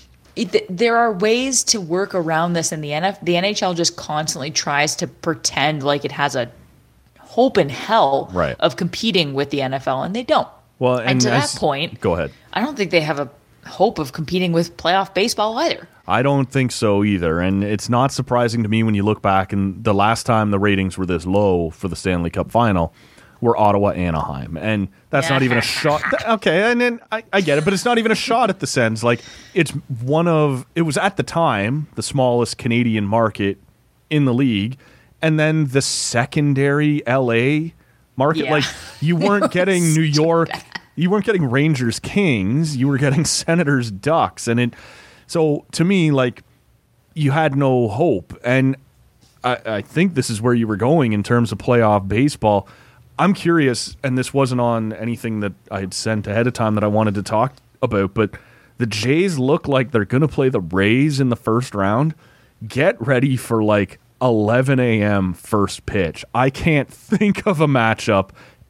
it, there are ways to work around this, and the N F, the N H L just constantly tries to pretend like it has a hope in hell Right. of competing with the N F L, and they don't. Well, and, and to as- that point, go ahead. I don't think they have a hope of competing with playoff baseball either. I don't think so either. And it's not surprising to me when you look back, and the last time the ratings were this low for the Stanley Cup final were Ottawa Anaheim. And that's not even a shot. Th- Okay, and then I, I get it, but it's not even a shot at the Sens. Like, it's one of, it was at the time the smallest Canadian market in the league. And then the secondary L A market, Yeah. like, you weren't getting New York. You weren't getting Rangers Kings, you were getting Senators Ducks. And it so to me, like, you had no hope. And I, I think this is where you were going in terms of playoff baseball. I'm curious, and this wasn't on anything that I had sent ahead of time that I wanted to talk about, but The Jays look like they're going to play the Rays in the first round. Get ready for like eleven a.m. first pitch. I can't think of a matchup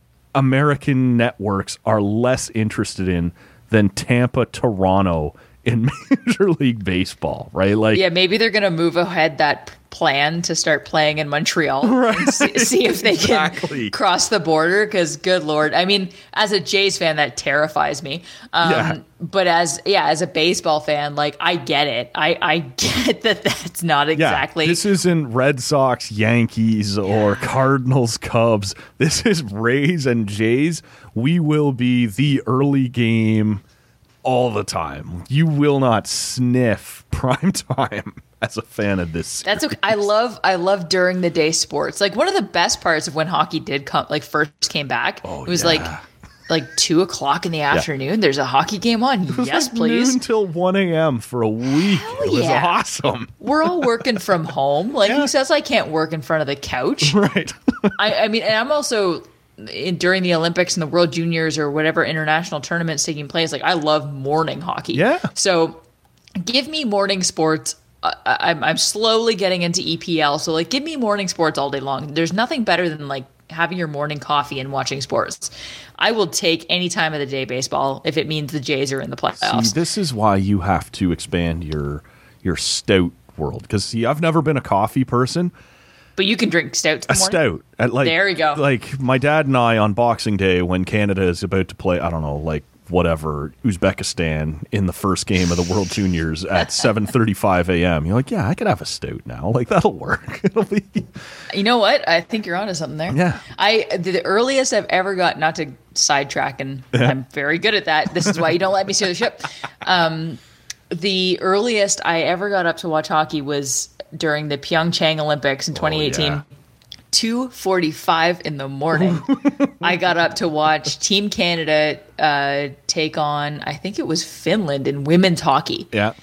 American networks are less interested in than Tampa Toronto in Major League Baseball, right? Like, yeah, maybe they're going to move ahead that plan to start playing in Montreal, right? And see, see if they exactly. can cross the border. Because, good Lord, I mean, as a Jays fan, that terrifies me. Um, yeah. But as yeah, as a baseball fan, like I get it. I, I get that that's not exactly. Yeah, this isn't Red Sox, Yankees, or Cardinals, Cubs. This is Rays and Jays. We will be the early game all the time. You will not sniff prime time as a fan of this series. That's okay. I love I love during the day sports. Like one of the best parts of when hockey did come like first came back. Oh, it was yeah. like like two o'clock in the afternoon. Yeah. There's a hockey game on. It was yes, like please. Noon till one a.m. for a week. Hell it was yeah. awesome. We're all working from home. Like Yeah. who says I can't work in front of the couch? Right. I, I mean, and I'm also in, during the Olympics and the World Juniors or whatever international tournaments taking place. Like I love morning hockey. Yeah. So give me morning sports. Uh, I'm I'm slowly getting into E P L. So like, give me morning sports all day long. There's nothing better than like having your morning coffee and watching sports. I will take any time of the day baseball if it means the Jays are in the playoffs. See, this is why you have to expand your your stout world. Because see, I've never been a coffee person. But you can drink stouts in A the morning. stout. At like, There you go. Like my dad and I on Boxing Day when Canada is about to play, I don't know, like whatever, Uzbekistan in the first game of the World Juniors at seven thirty-five a.m. You're like, yeah, I could have a stout now. Like that'll work. It'll be. You know what? I think you're onto something there. Yeah. I the earliest I've ever got, not to sidetrack, and I'm very good at that. This is why you don't let me steer the ship. Um, the earliest I ever got up to watch hockey was during the Pyeongchang Olympics in twenty eighteen. Oh, yeah. two forty-five in the morning. I got up to watch Team Canada uh, take on, I think it was Finland in women's hockey. Yeah.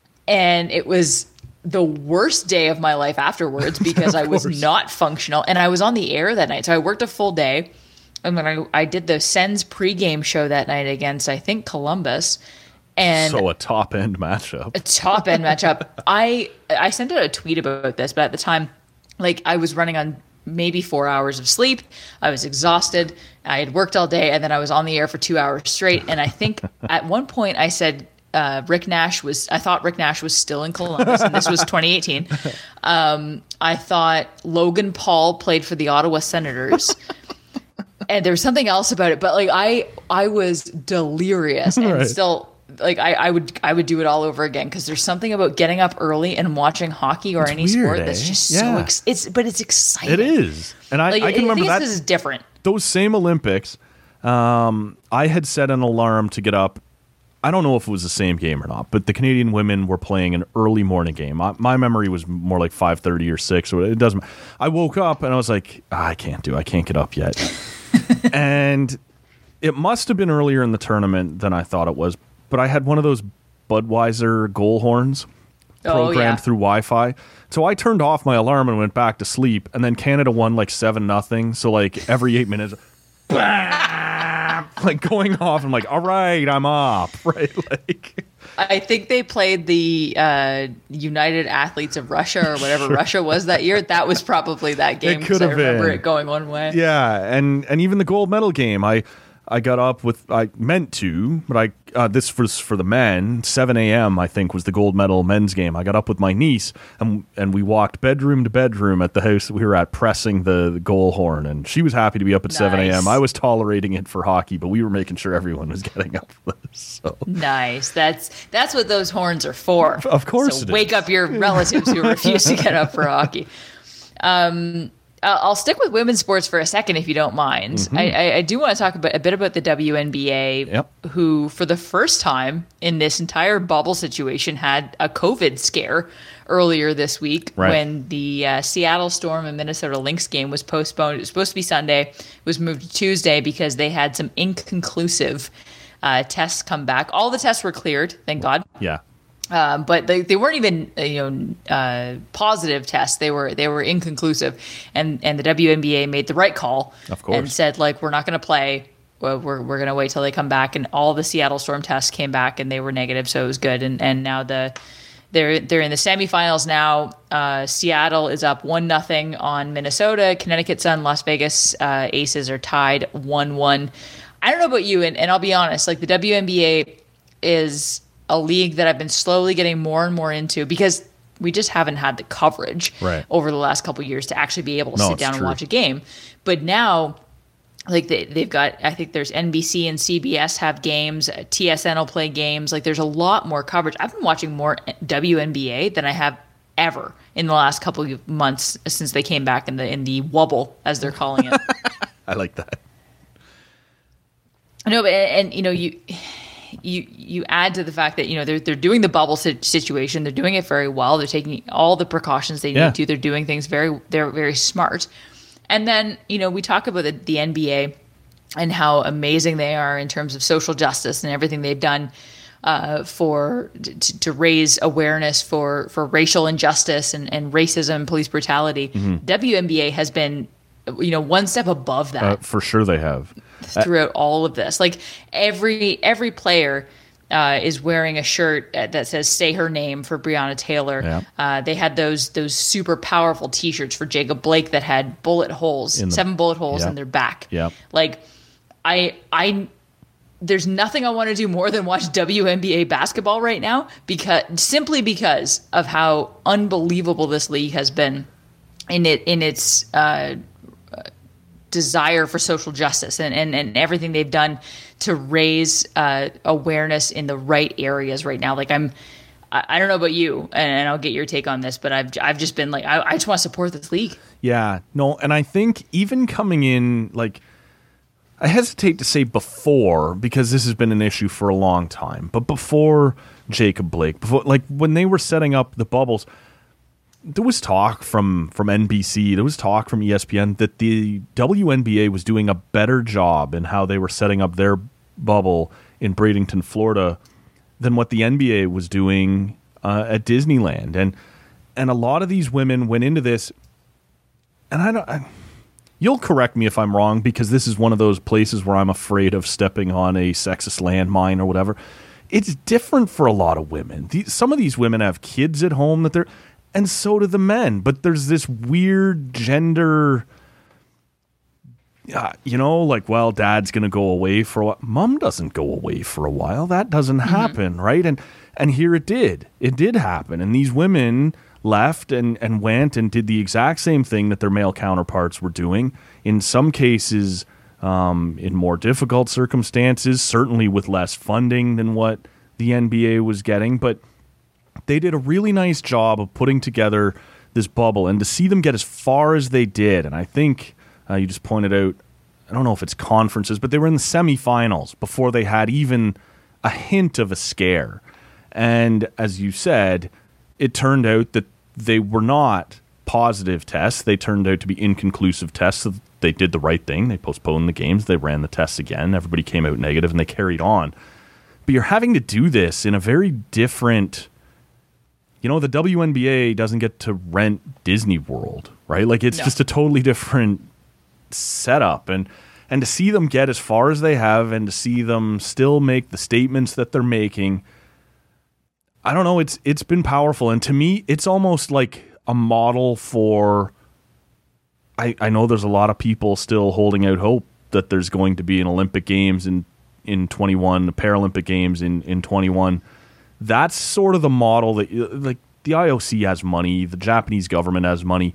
And it was the worst day of my life afterwards because I was course. not functional. And I was on the air that night. So I worked a full day. And then I, I did the Sens pregame show that night against, I think, Columbus. And So a top end matchup. a top end matchup. I I sent out a tweet about this, but at the time, like I was running on maybe four hours of sleep. I was exhausted. I had worked all day, and then I was on the air for two hours straight. And I think at one point I said uh, Rick Nash was. I thought Rick Nash was still in Columbus, and this was twenty eighteen. Um, I thought Logan Paul played for the Ottawa Senators. And there was something else about it, but like I I was delirious and Right. still. Like I, I would, I would do it all over again because there's something about getting up early and watching hockey or It's any weird, sport eh? that's just Yeah. so. Ex- it's, but it's exciting. It is. And I, Like, I can remember think that. this is different. Those same Olympics, um, I had set an alarm to get up. I don't know if it was the same game or not, but the Canadian women were playing an early morning game. I, my memory was more like five thirty or six. Or it doesn't. I woke up and I was like, ah, I can't do. I can't get up yet. And it must have been earlier in the tournament than I thought it was. But I had one of those Budweiser goal horns Oh, programmed yeah. through Wi-Fi. So I turned off my alarm and went back to sleep. And then Canada won like seven nothing. So like every eight minutes, like going off. I'm like, all right, I'm up. Right, like. I think they played the uh, United Athletes of Russia or whatever Russia was that year. That was probably that game. It 'cause could I have remember been. it going one way. Yeah, and and even the gold medal game, I I got up with I meant to, but I uh, this was for the men. seven a.m. I think was the gold medal men's game. I got up with my niece and and we walked bedroom to bedroom at the house that we were at, pressing the, the goal horn, and she was happy to be up at seven a.m. Nice. I was tolerating it for hockey, but we were making sure everyone was getting up for this. So Nice. That's that's what those horns are for. Of course So it wake is. up your relatives who refuse to get up for hockey. Um, I'll I'll stick with women's sports for a second, if you don't mind. I, I, I do want to talk about, a bit about the W N B A, Yep. who, for the first time in this entire bubble situation, had a COVID scare earlier this week Right. when the uh, Seattle Storm and Minnesota Lynx game was postponed. It was supposed to be Sunday. It was moved to Tuesday because they had some inconclusive uh, tests come back. All the tests were cleared, thank God. yeah, Um, but they, they weren't even uh, you know uh, positive tests. They were they were inconclusive, and and the W N B A made the right call Of course. and said, like, we're not going to play well, we're we're gonna wait till they come back. And all the Seattle Storm tests came back and they were negative, so it was good. And and now the they're they're in the semifinals now. Uh, Seattle is up one nothing on Minnesota. Connecticut Sun, Las Vegas uh, Aces are tied one one. I don't know about you, and, and I'll be honest, like the W N B A is a league that I've been slowly getting more and more into because we just haven't had the coverage right. over the last couple of years to actually be able to no, sit down true. and watch a game. But now, like they, they've got, I think there's N B C and C B S have games, T S N will play games. Like there's a lot more coverage. I've been watching more W N B A than I have ever in the last couple of months since they came back in the in the wobble, as they're calling it. I like that. No, but and, and you know you. You you add to the fact that you know they're they're doing the bubble situation. They're doing it very well. They're taking all the precautions they yeah. need to. They're doing things very they're very smart. And then you know we talk about the, the N B A and how amazing they are in terms of social justice and everything they've done uh, for to, to raise awareness for for racial injustice and, and racism, police brutality. Mm-hmm. W N B A has been you know one step above that. Uh, for sure, they have. Throughout all of this, like every every player uh, is wearing a shirt that says "Say her name" for Breonna Taylor. Yeah. Uh, they had those those super powerful T-shirts for Jacob Blake that had bullet holes, in the, seven bullet holes yeah. in their back. Yeah. Like I I there's nothing I want to do more than watch W N B A basketball right now because simply because of how unbelievable this league has been in it in its. Uh, desire for social justice and, and, and everything they've done to raise uh, awareness in the right areas right now. Like I'm, I, I don't know about you, and I'll get your take on this, but I've I've just been like, I, I just want to support this league. Yeah, no, and I think even coming in, like, I hesitate to say before because this has been an issue for a long time, but before Jacob Blake, before like when they were setting up the bubbles. There was talk from, from N B C, there was talk from E S P N that the W N B A was doing a better job in how they were setting up their bubble in Bradenton, Florida, than what the N B A was doing uh, at Disneyland. And and a lot of these women went into this, and I don't. I, you'll correct me if I'm wrong, because this is one of those places where I'm afraid of stepping on a sexist landmine or whatever. It's different for a lot of women. These, some of these women have kids at home that they're. And so do the men. But there's this weird gender, uh, you know, like, well, dad's going to go away for a while. Mom doesn't go away for a while. That doesn't mm-hmm. happen, right? And and here it did. It did happen. And these women left and, and went and did the exact same thing that their male counterparts were doing. In some cases, um, in more difficult circumstances, certainly with less funding than what the N B A was getting. But they did a really nice job of putting together this bubble, and to see them get as far as they did, and I think uh, you just pointed out, I don't know if it's conferences, but they were in the semifinals before they had even a hint of a scare. And as you said, it turned out that they were not positive tests. They turned out to be inconclusive tests. So they did the right thing. They postponed the games. They ran the tests again. Everybody came out negative, and they carried on. But you're having to do this in a very different... You know, the W N B A doesn't get to rent Disney World, right? Like, it's no. just a totally different setup. And and to see them get as far as they have and to see them still make the statements that they're making, I don't know, it's it's been powerful. And to me, it's almost like a model for... I, I know there's a lot of people still holding out hope that there's going to be an Olympic Games in, in twenty-one, the Paralympic Games in, in twenty-one. That's sort of the model that, like, the I O C has money, the Japanese government has money,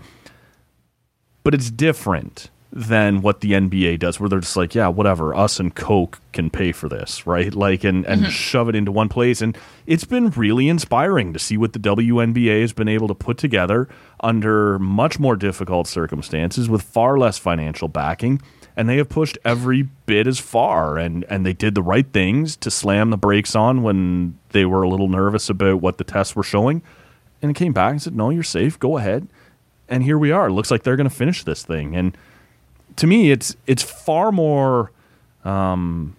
but it's different than what the N B A does, where they're just like, yeah, whatever, us and Coke can pay for this, right? Like, and, and mm-hmm. shove it into one place. And it's been really inspiring to see what the W N B A has been able to put together under much more difficult circumstances with far less financial backing. And they have pushed every bit as far, and, and they did the right things to slam the brakes on when they were a little nervous about what the tests were showing. And it came back and said, no, you're safe, go ahead. And here we are. It looks like they're going to finish this thing. And to me, it's it's far more, um,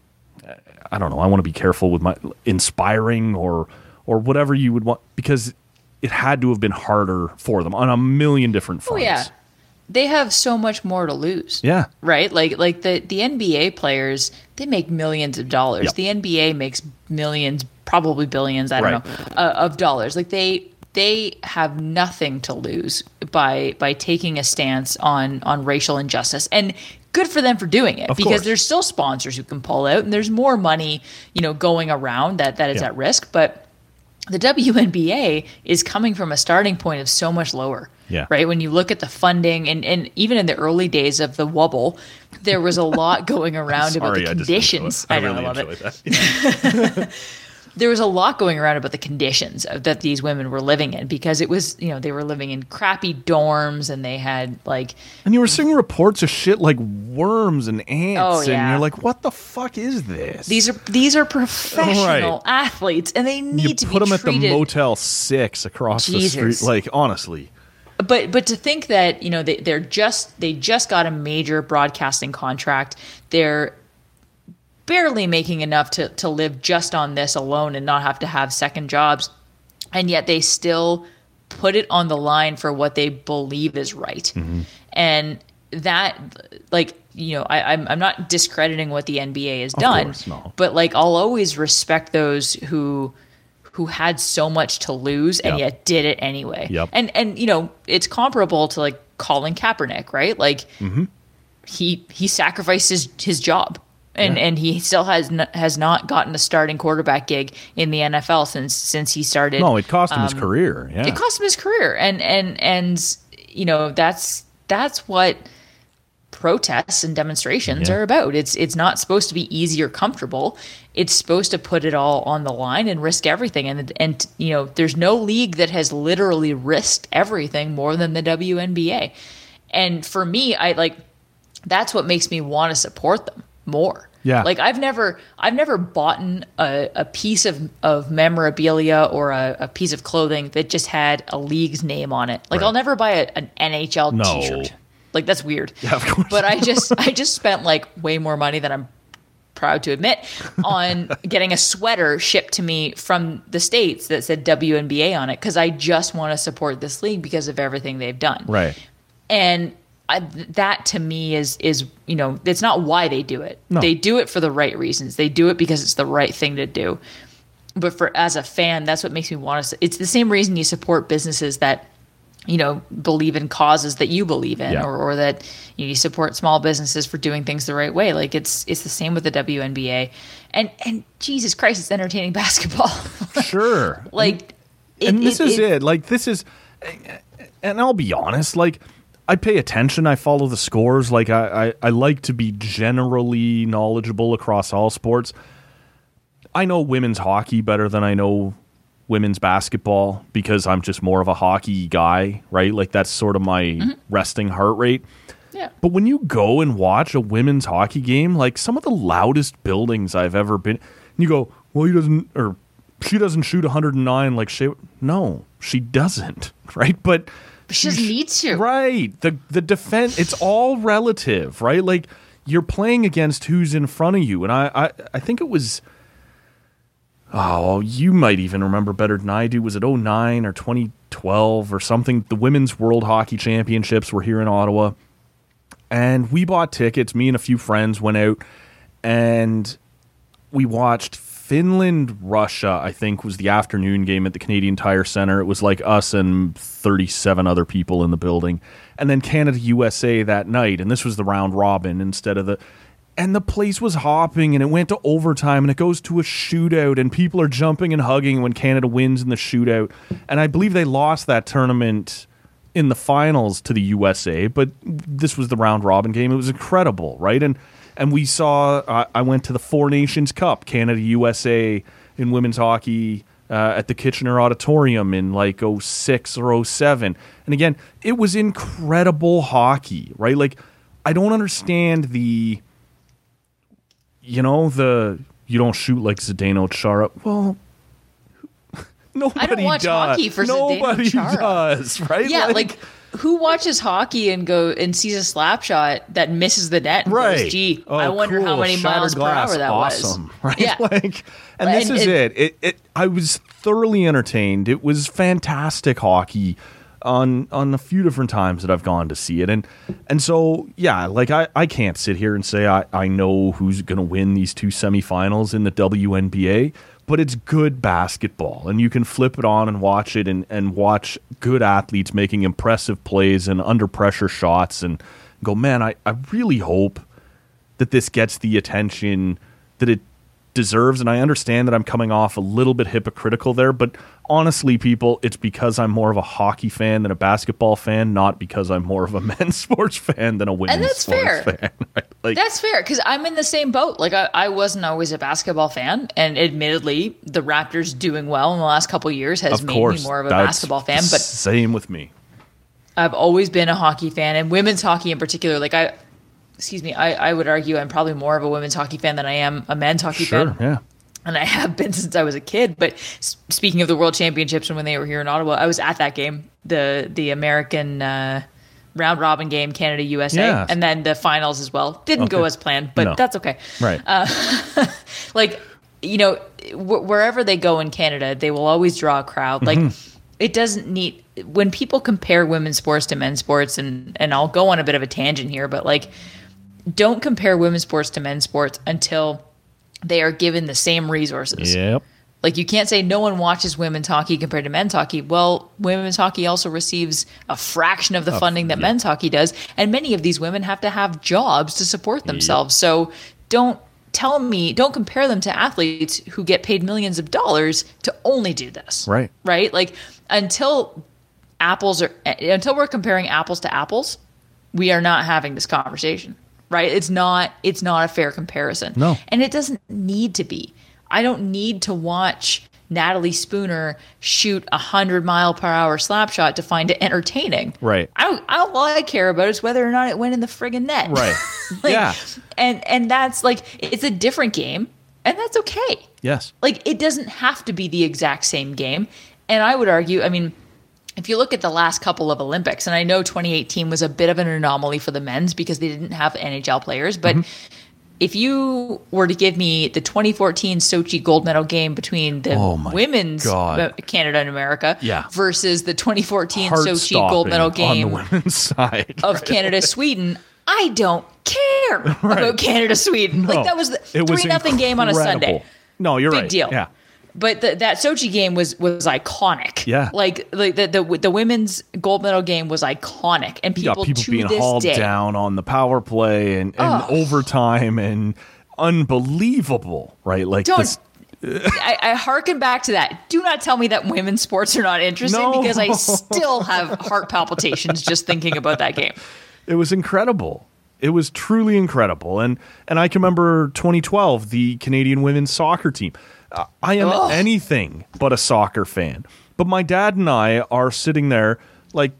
I don't know, I want to be careful with my inspiring or or whatever you would want, because it had to have been harder for them on a million different fronts. Oh, yeah. they have so much more to lose. Yeah. Right? Like like the, the N B A players, they make millions of dollars. Yep. The N B A makes millions, probably billions, I don't Right. know, uh, of dollars. Like they they have nothing to lose by by taking a stance on on racial injustice. And good for them for doing it, Of because course. there's still sponsors who can pull out, and there's more money, you know, going around that that is Yeah. at risk. But the W N B A is coming from a starting point of so much lower. Yeah. Right. When you look at the funding, and, and even in the early days of the wobble, there was a lot going around about Sorry, the I just conditions. enjoy- I, I know, really I love enjoy it. that. There was a lot going around about the conditions of, that these women were living in, because it was, you know, they were living in crappy dorms, and they had like, And you were seeing reports of shit like worms and ants, Oh, and yeah. you're like, "What the fuck is this?" these are these are professional Right. athletes, and they need you to put be them at treated. the Motel Six across the Jesus. street. Like, honestly, But but to think that, you know, they, they're just they just got a major broadcasting contract. They're barely making enough to, to live just on this alone and not have to have second jobs. And yet they still put it on the line for what they believe is right. Mm-hmm. And that, like, you know, I, I'm, I'm not discrediting what the N B A has done, course, no. but like, I'll always respect those who who had so much to lose and Yep. yet did it anyway. Yep. And and you know, it's comparable to like Colin Kaepernick, right? Like Mm-hmm. he he sacrificed his, his job. And Yeah. and he still has n- has not gotten a starting quarterback gig in the N F L since since he started. no, it cost him his career. Yeah, It cost him his career, and and and you know, that's that's what protests and demonstrations Yeah. are about. It's it's not supposed to be easy or comfortable. It's supposed to put it all on the line and risk everything. And and you know, there's no league that has literally risked everything more than the W N B A. And for me, I like that's what makes me want to support them more. Yeah. Like I've never I've never bought a, a piece of, of memorabilia or a, a piece of clothing that just had a league's name on it. Like Right. I'll never buy a, an N H L No. t-shirt. Like that's weird. Yeah, of course. But I just I just spent like way more money than I'm proud to admit on getting a sweater shipped to me from the States that said W N B A on it, because I just want to support this league because of everything they've done. right. And I, that to me is is you know, it's not why they do it. No. They do it for the right reasons. They do it because it's the right thing to do. But for as a fan, that's what makes me want to. It's the same reason you support businesses that, you know, believe in causes that you believe in, Yeah. or, or that you, know, you support small businesses for doing things the right way. Like it's it's the same with the W N B A, and and Jesus Christ, it's entertaining basketball. Sure. Like, it, and this is it. Like, this is, and I'll be honest, like, I pay attention. I follow the scores. Like, I, I, I like to be generally knowledgeable across all sports. I know women's hockey better than I know women's basketball because I'm just more of a hockey guy, right? Like, that's sort of my Mm-hmm. resting heart rate. Yeah. But when you go and watch a women's hockey game, like some of the loudest buildings I've ever been, and you go, well, he doesn't, or she doesn't shoot one hundred nine like she. No, she doesn't, right? But She doesn't need to. right. The the defense, it's all relative, right? Like you're playing against who's in front of you, and I I, I think it was. Oh, you might even remember better than I do. Was it oh nine or twenty twelve or something? The Women's World Hockey Championships were here in Ottawa. And we bought tickets. Me and a few friends went out, and we watched Finland, Russia, I think, was the afternoon game at the Canadian Tire Centre. It was like us and thirty-seven other people in the building. And then Canada, U S A that night, and this was the round robin instead of the... And the place was hopping, and it went to overtime, and it goes to a shootout, and people are jumping and hugging when Canada wins in the shootout. And I believe they lost that tournament in the finals to the U S A, but this was the round robin game. It was incredible, right? And and we saw, uh, I went to the Four Nations Cup, Canada, U S A in women's hockey uh, at the Kitchener Auditorium in like oh six or oh seven. And again, it was incredible hockey, right? Like, I don't understand the... You know, the you don't shoot like Zdeno Chara. Well, nobody I don't watch does. hockey for Nobody Zdeno Chara. does, right? Yeah, like, who watches hockey and go and sees a slap shot that misses the net and right. goes, gee, Oh, I wonder cool. how many Shattered miles glass. per hour that awesome. was. Right? Yeah. Like, and this And is it- it. It, it. I was thoroughly entertained. It was fantastic hockey. on on a few different times that I've gone to see it. And and so, yeah, like I, I can't sit here and say I, I know who's going to win these two semifinals in the W N B A, but it's good basketball. And you can flip it on and watch it and, and watch good athletes making impressive plays and under pressure shots and go, man, I, I really hope that this gets the attention that it deserves. And I understand that I'm coming off a little bit hypocritical there, but honestly, people, it's because I'm more of a hockey fan than a basketball fan, not because I'm more of a men's sports fan than a women's and that's sports fair. fan. Right? Like, that's fair, because I'm in the same boat. Like I, I wasn't always a basketball fan, and admittedly, the Raptors doing well in the last couple of years has of made course, me more of a that's basketball fan. But same with me. I've always been a hockey fan, and women's hockey in particular. Like I, excuse me, I, I would argue I'm probably more of a women's hockey fan than I am a men's hockey Sure, fan. yeah. And I have been since I was a kid. But speaking of the World Championships and when they were here in Ottawa, I was at that game, the the American uh, round robin game, Canada U S A, Yeah. and then the finals as well. Didn't Okay. go as planned, but No. that's okay. Right. Uh, like, you know, wh- wherever they go in Canada, they will always draw a crowd. Like, Mm-hmm. it doesn't need when people compare women's sports to men's sports, and and I'll go on a bit of a tangent here, but like, don't compare women's sports to men's sports until they are given the same resources. Yep. Like, you can't say no one watches women's hockey compared to men's hockey. Well, women's hockey also receives a fraction of the funding that men's hockey does, and many of these women have to have jobs to support themselves. So don't tell me, don't compare them to athletes who get paid millions of dollars to only do this. Right. Right? Like, until apples are until we're comparing apples to apples, we are not having this conversation. Right? It's not it's not a fair comparison. No. And it doesn't need to be. I don't need to watch Natalie Spooner shoot a hundred mile per hour slap shot to find it entertaining. Right. I don't, I don't, all I care about is whether or not it went in the friggin' net. Right. Like, Yeah. And and that's like, it's a different game, and that's okay. Yes. Like, it doesn't have to be the exact same game. And I would argue, I mean, if you look at the last couple of Olympics, and I know twenty eighteen was a bit of an anomaly for the men's because they didn't have N H L players, but mm-hmm. if you were to give me the twenty fourteen Sochi gold medal game between the Oh my women's God. Canada and America Yeah. versus the twenty fourteen Sochi gold Heart-stopping medal game on the women's side of right? Canada Sweden, I don't care about Canada Sweden. No, Like, that was the it was three nothing game on a incredible. Sunday. No, you're Big right. deal. Yeah. But the, that Sochi game was was iconic. Yeah. like like the, the the women's gold medal game was iconic, and You people got people to being this hauled day, down on the power play and, and Oh. overtime and unbelievable, right? Like Don't. this, I, I hearken back to that. Do not tell me that women's sports are not interesting, No. because I still have heart palpitations just thinking about that game. it was incredible. It was truly incredible. And and I can remember twenty twelve, the Canadian women's soccer team. Uh, I am Ugh. anything but a soccer fan. But my dad and I are sitting there, like,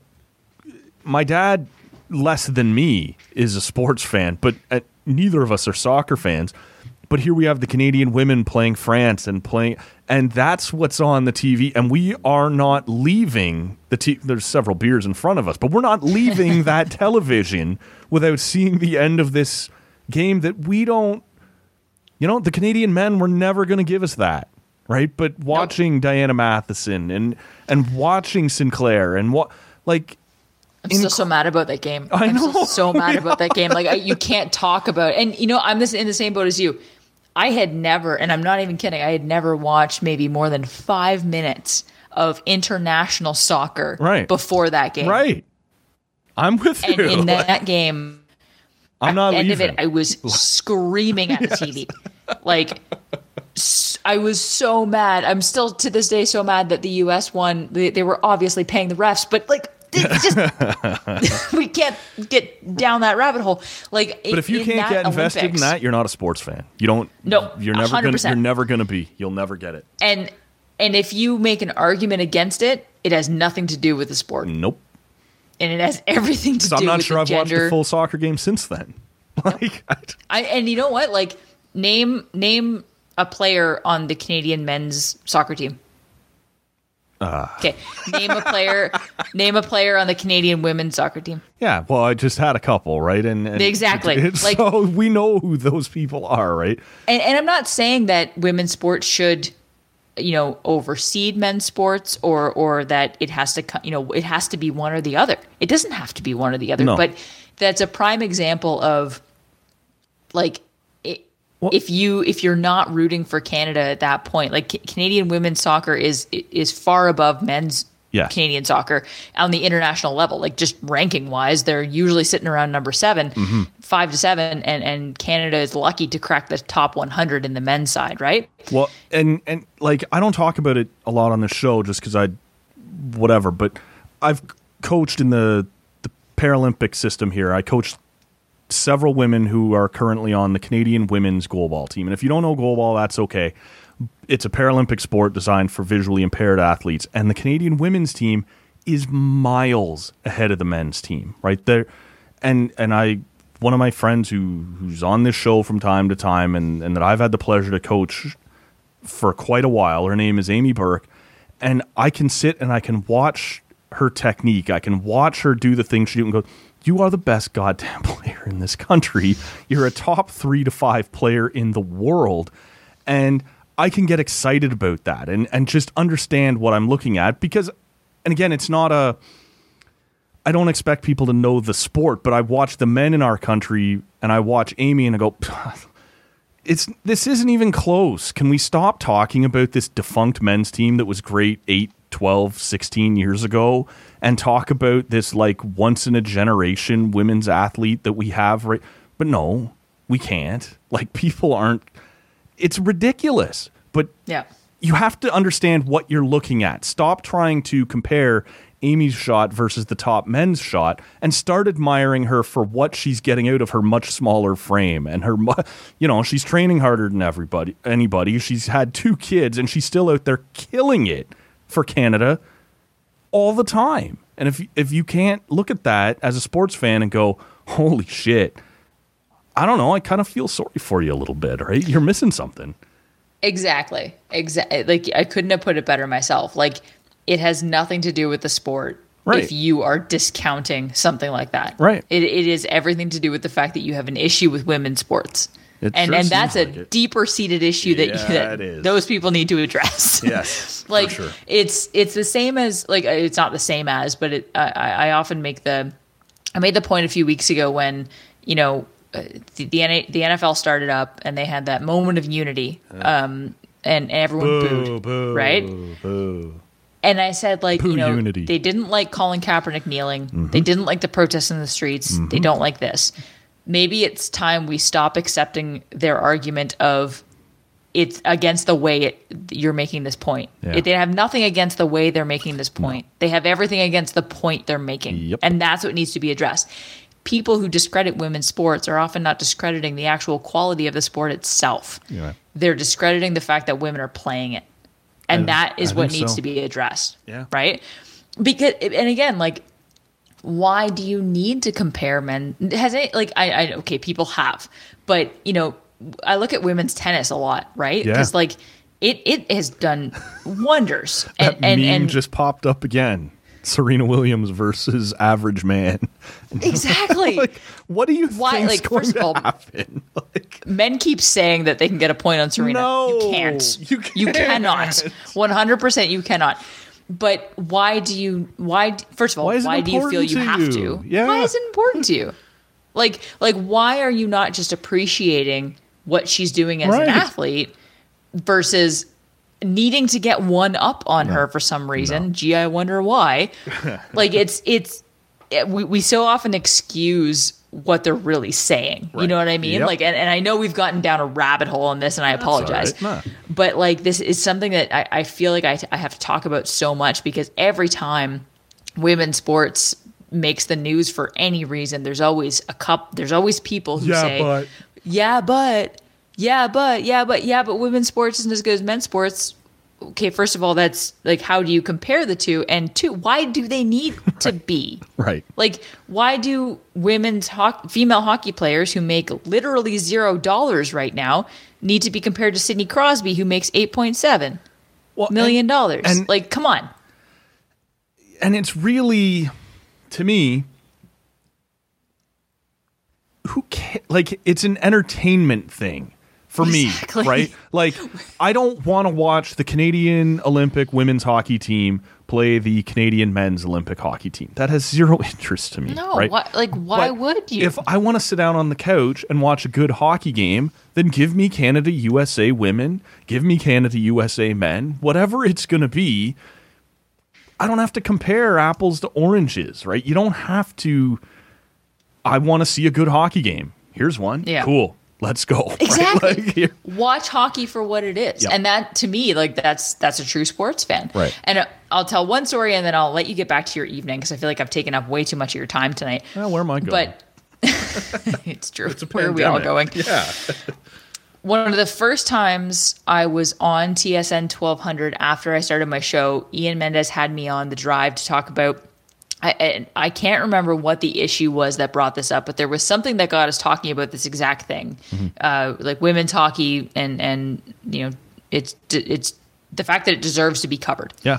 my dad, less than me, is a sports fan, but uh, neither of us are soccer fans. But here we have the Canadian women playing France and playing, and that's what's on the T V. And we are not leaving the T. There's several beers in front of us, but we're not leaving that television without seeing the end of this game that we don't. You know, the Canadian men were never going to give us that, right? But watching nope. Diana Matheson and and watching Sinclair and what, like. I'm still so mad about that game. I I'm know. still so mad about that game. Like, I, you can't talk about it. And, you know, I'm this, in the same boat as you. I had never, and I'm not even kidding, I had never watched maybe more than five minutes of international soccer right. before that game. Right. I'm with and you. And in that game, I'm not at the end leaving. of it, I was screaming at the T V. Like, I was so mad. I'm still, to this day, so mad that the U S won. They, they were obviously paying the refs, but, like, just we can't get down that rabbit hole. Like, but if you can't get invested Olympics, in that, you're not a sports fan. You don't. No, you're never gonna, you're never going to be. You'll never get it. And and if you make an argument against it, it has nothing to do with the sport. Nope. And it has everything to so do with the gender. I'm not sure I've watched a full soccer game since then. Like, I and you know what? Like, name name a player on the Canadian men's soccer team. Uh, okay, name a player. Name a player on the Canadian women's soccer team. Yeah, well, I just had a couple, right? And, and exactly, it, like, so we know who those people are, right? And, and I'm not saying that women's sports should you know, overseed men's sports, or or that it has to, you know, it has to be one or the other. It doesn't have to be one or the other, No. but that's a prime example of like it, Well- if you if you're not rooting for Canada at that point, like Ca- Canadian women's soccer is is far above men's Yes. Canadian soccer on the international level. Like just ranking wise, they're usually sitting around number seven, Mm-hmm. five to seven, and and Canada is lucky to crack the top one hundred in the men's side, right? Well, and and like I don't talk about it a lot on the show just because I, whatever. But I've coached in the the Paralympic system here. I coached several women who are currently on the Canadian women's goalball team. And if you don't know goalball, that's okay. It's a Paralympic sport designed for visually impaired athletes, and the Canadian women's team is miles ahead of the men's team, right there. And and I, one of my friends who who's on this show from time to time, and and that I've had the pleasure to coach for quite a while. Her name is Amy Burke, and I can sit and I can watch her technique. I can watch her do the things she do and go, "You are the best goddamn player in this country. You're a top three to five player in the world," and I can get excited about that and, and just understand what I'm looking at because, and again, it's not a, I don't expect people to know the sport, but I watch the men in our country and I watch Amy and I go, it's, this isn't even close. Can we stop talking about this defunct men's team that was great eight, twelve, sixteen years ago and talk about this like once in a generation women's athlete that we have, right? But no, we can't. Like people aren't, it's ridiculous, but Yeah. you have to understand what you're looking at. Stop trying to compare Amy's shot versus the top men's shot and start admiring her for what she's getting out of her much smaller frame and her, mu- you know, she's training harder than everybody, anybody. She's had two kids and she's still out there killing it for Canada all the time. And if, if you can't look at that as a sports fan and go, holy shit, I don't know. I kind of feel sorry for you a little bit, right? You're missing something. Exactly. Exactly. Like I couldn't have put it better myself. Like it has nothing to do with the sport Right. if you are discounting something like that. Right. It, it is everything to do with the fact that you have an issue with women's sports. It and sure and that's seems a like it. deeper seated issue that, Yeah, that it is. those people need to address. Yes, for like sure. it's it's the same as like it's not the same as, but it, I, I I often make the I made the point a few weeks ago when you know uh, the the, N- the N F L started up and they had that moment of unity, um, and, and everyone booed, boo, right? Boo. And I said, like, Boo you know, unity. they didn't like Colin Kaepernick kneeling. Mm-hmm. They didn't like the protests in the streets. They don't like this. Maybe it's time we stop accepting their argument of it's against the way it, you're making this point. Yeah. It, they have nothing against the way they're making this point. They have everything against the point they're making. Yep. And that's what needs to be addressed. People who discredit women's sports are often not discrediting the actual quality of the sport itself. Yeah. They're discrediting the fact that women are playing it. And I- that is I what think needs so. to be addressed. Yeah. Right? Because, and again, like, why do you need to compare men? Has it, like, I, I, okay, people have, but, you know, I look at women's tennis a lot, right? Yeah. Because, like, it, it has done wonders. That and, and, meme and just popped up again. Serena Williams versus average man. exactly. Like, what do you Why- think's like, going first of to all, happen? Like, men keep saying that they can get a point on Serena. No, you can't. you You can't. cannot. one hundred percent you cannot. But why do you, why, first of all, Why why, is it do you feel important you to have you? to? Yeah. Why is it important to you? Like, like, why are you not just appreciating what she's doing as Right. an athlete versus needing to get one up on her for some reason? Gee, I wonder why. Like, it's, it's, it, we, we so often excuse what they're really saying. You know what I mean? Yep. Like, and, and I know we've gotten down a rabbit hole on this, and I apologize. all right. No. But like, this is something that I, I feel like I, I have to talk about so much because every time women's sports makes the news for any reason, there's always a cup. There's always people who Yeah, say, but- "Yeah, but, yeah, but, yeah, but, yeah, but women's sports isn't as good as men's sports." Okay, first of all, that's like, how do you compare the two? And two, why do they need to be? right. Like, why do women's hockey, female hockey players who make literally zero dollars right now need to be compared to Sidney Crosby, who makes eight point seven Well, million dollars? and- Like, come on. And it's really, to me, who ca- like it's an entertainment thing. for Exactly. me, right? Like, I don't want to watch the Canadian Olympic women's hockey team play the Canadian men's Olympic hockey team. That has zero interest to me. No, right? why, like, why But would you? If I want to sit down on the couch and watch a good hockey game, then give me Canada U S A women, give me Canada U S A men, whatever it's going to be. I don't have to compare apples to oranges, right? You don't have to. I want to see a good hockey game. Here's one. Yeah. Cool. Let's go. Right? Exactly. Like, here- Watch hockey for what it is. Yep. And that, to me, like, that's that's a true sports fan. Right. And uh, I'll tell one story and then I'll let you get back to your evening because I feel like I've taken up way too much of your time tonight. Well, where am I going? But it's true. It's a Where are we all going? pandemic. Yeah. One of the first times I was on T S N twelve hundred after I started my show, Ian Mendez had me on the drive to talk about, I, I, I can't remember what the issue was that brought this up, but there was something that got us talking about this exact thing, mm-hmm. uh, like women's hockey and, and, you know, it's, it's the fact that it deserves to be covered. Yeah.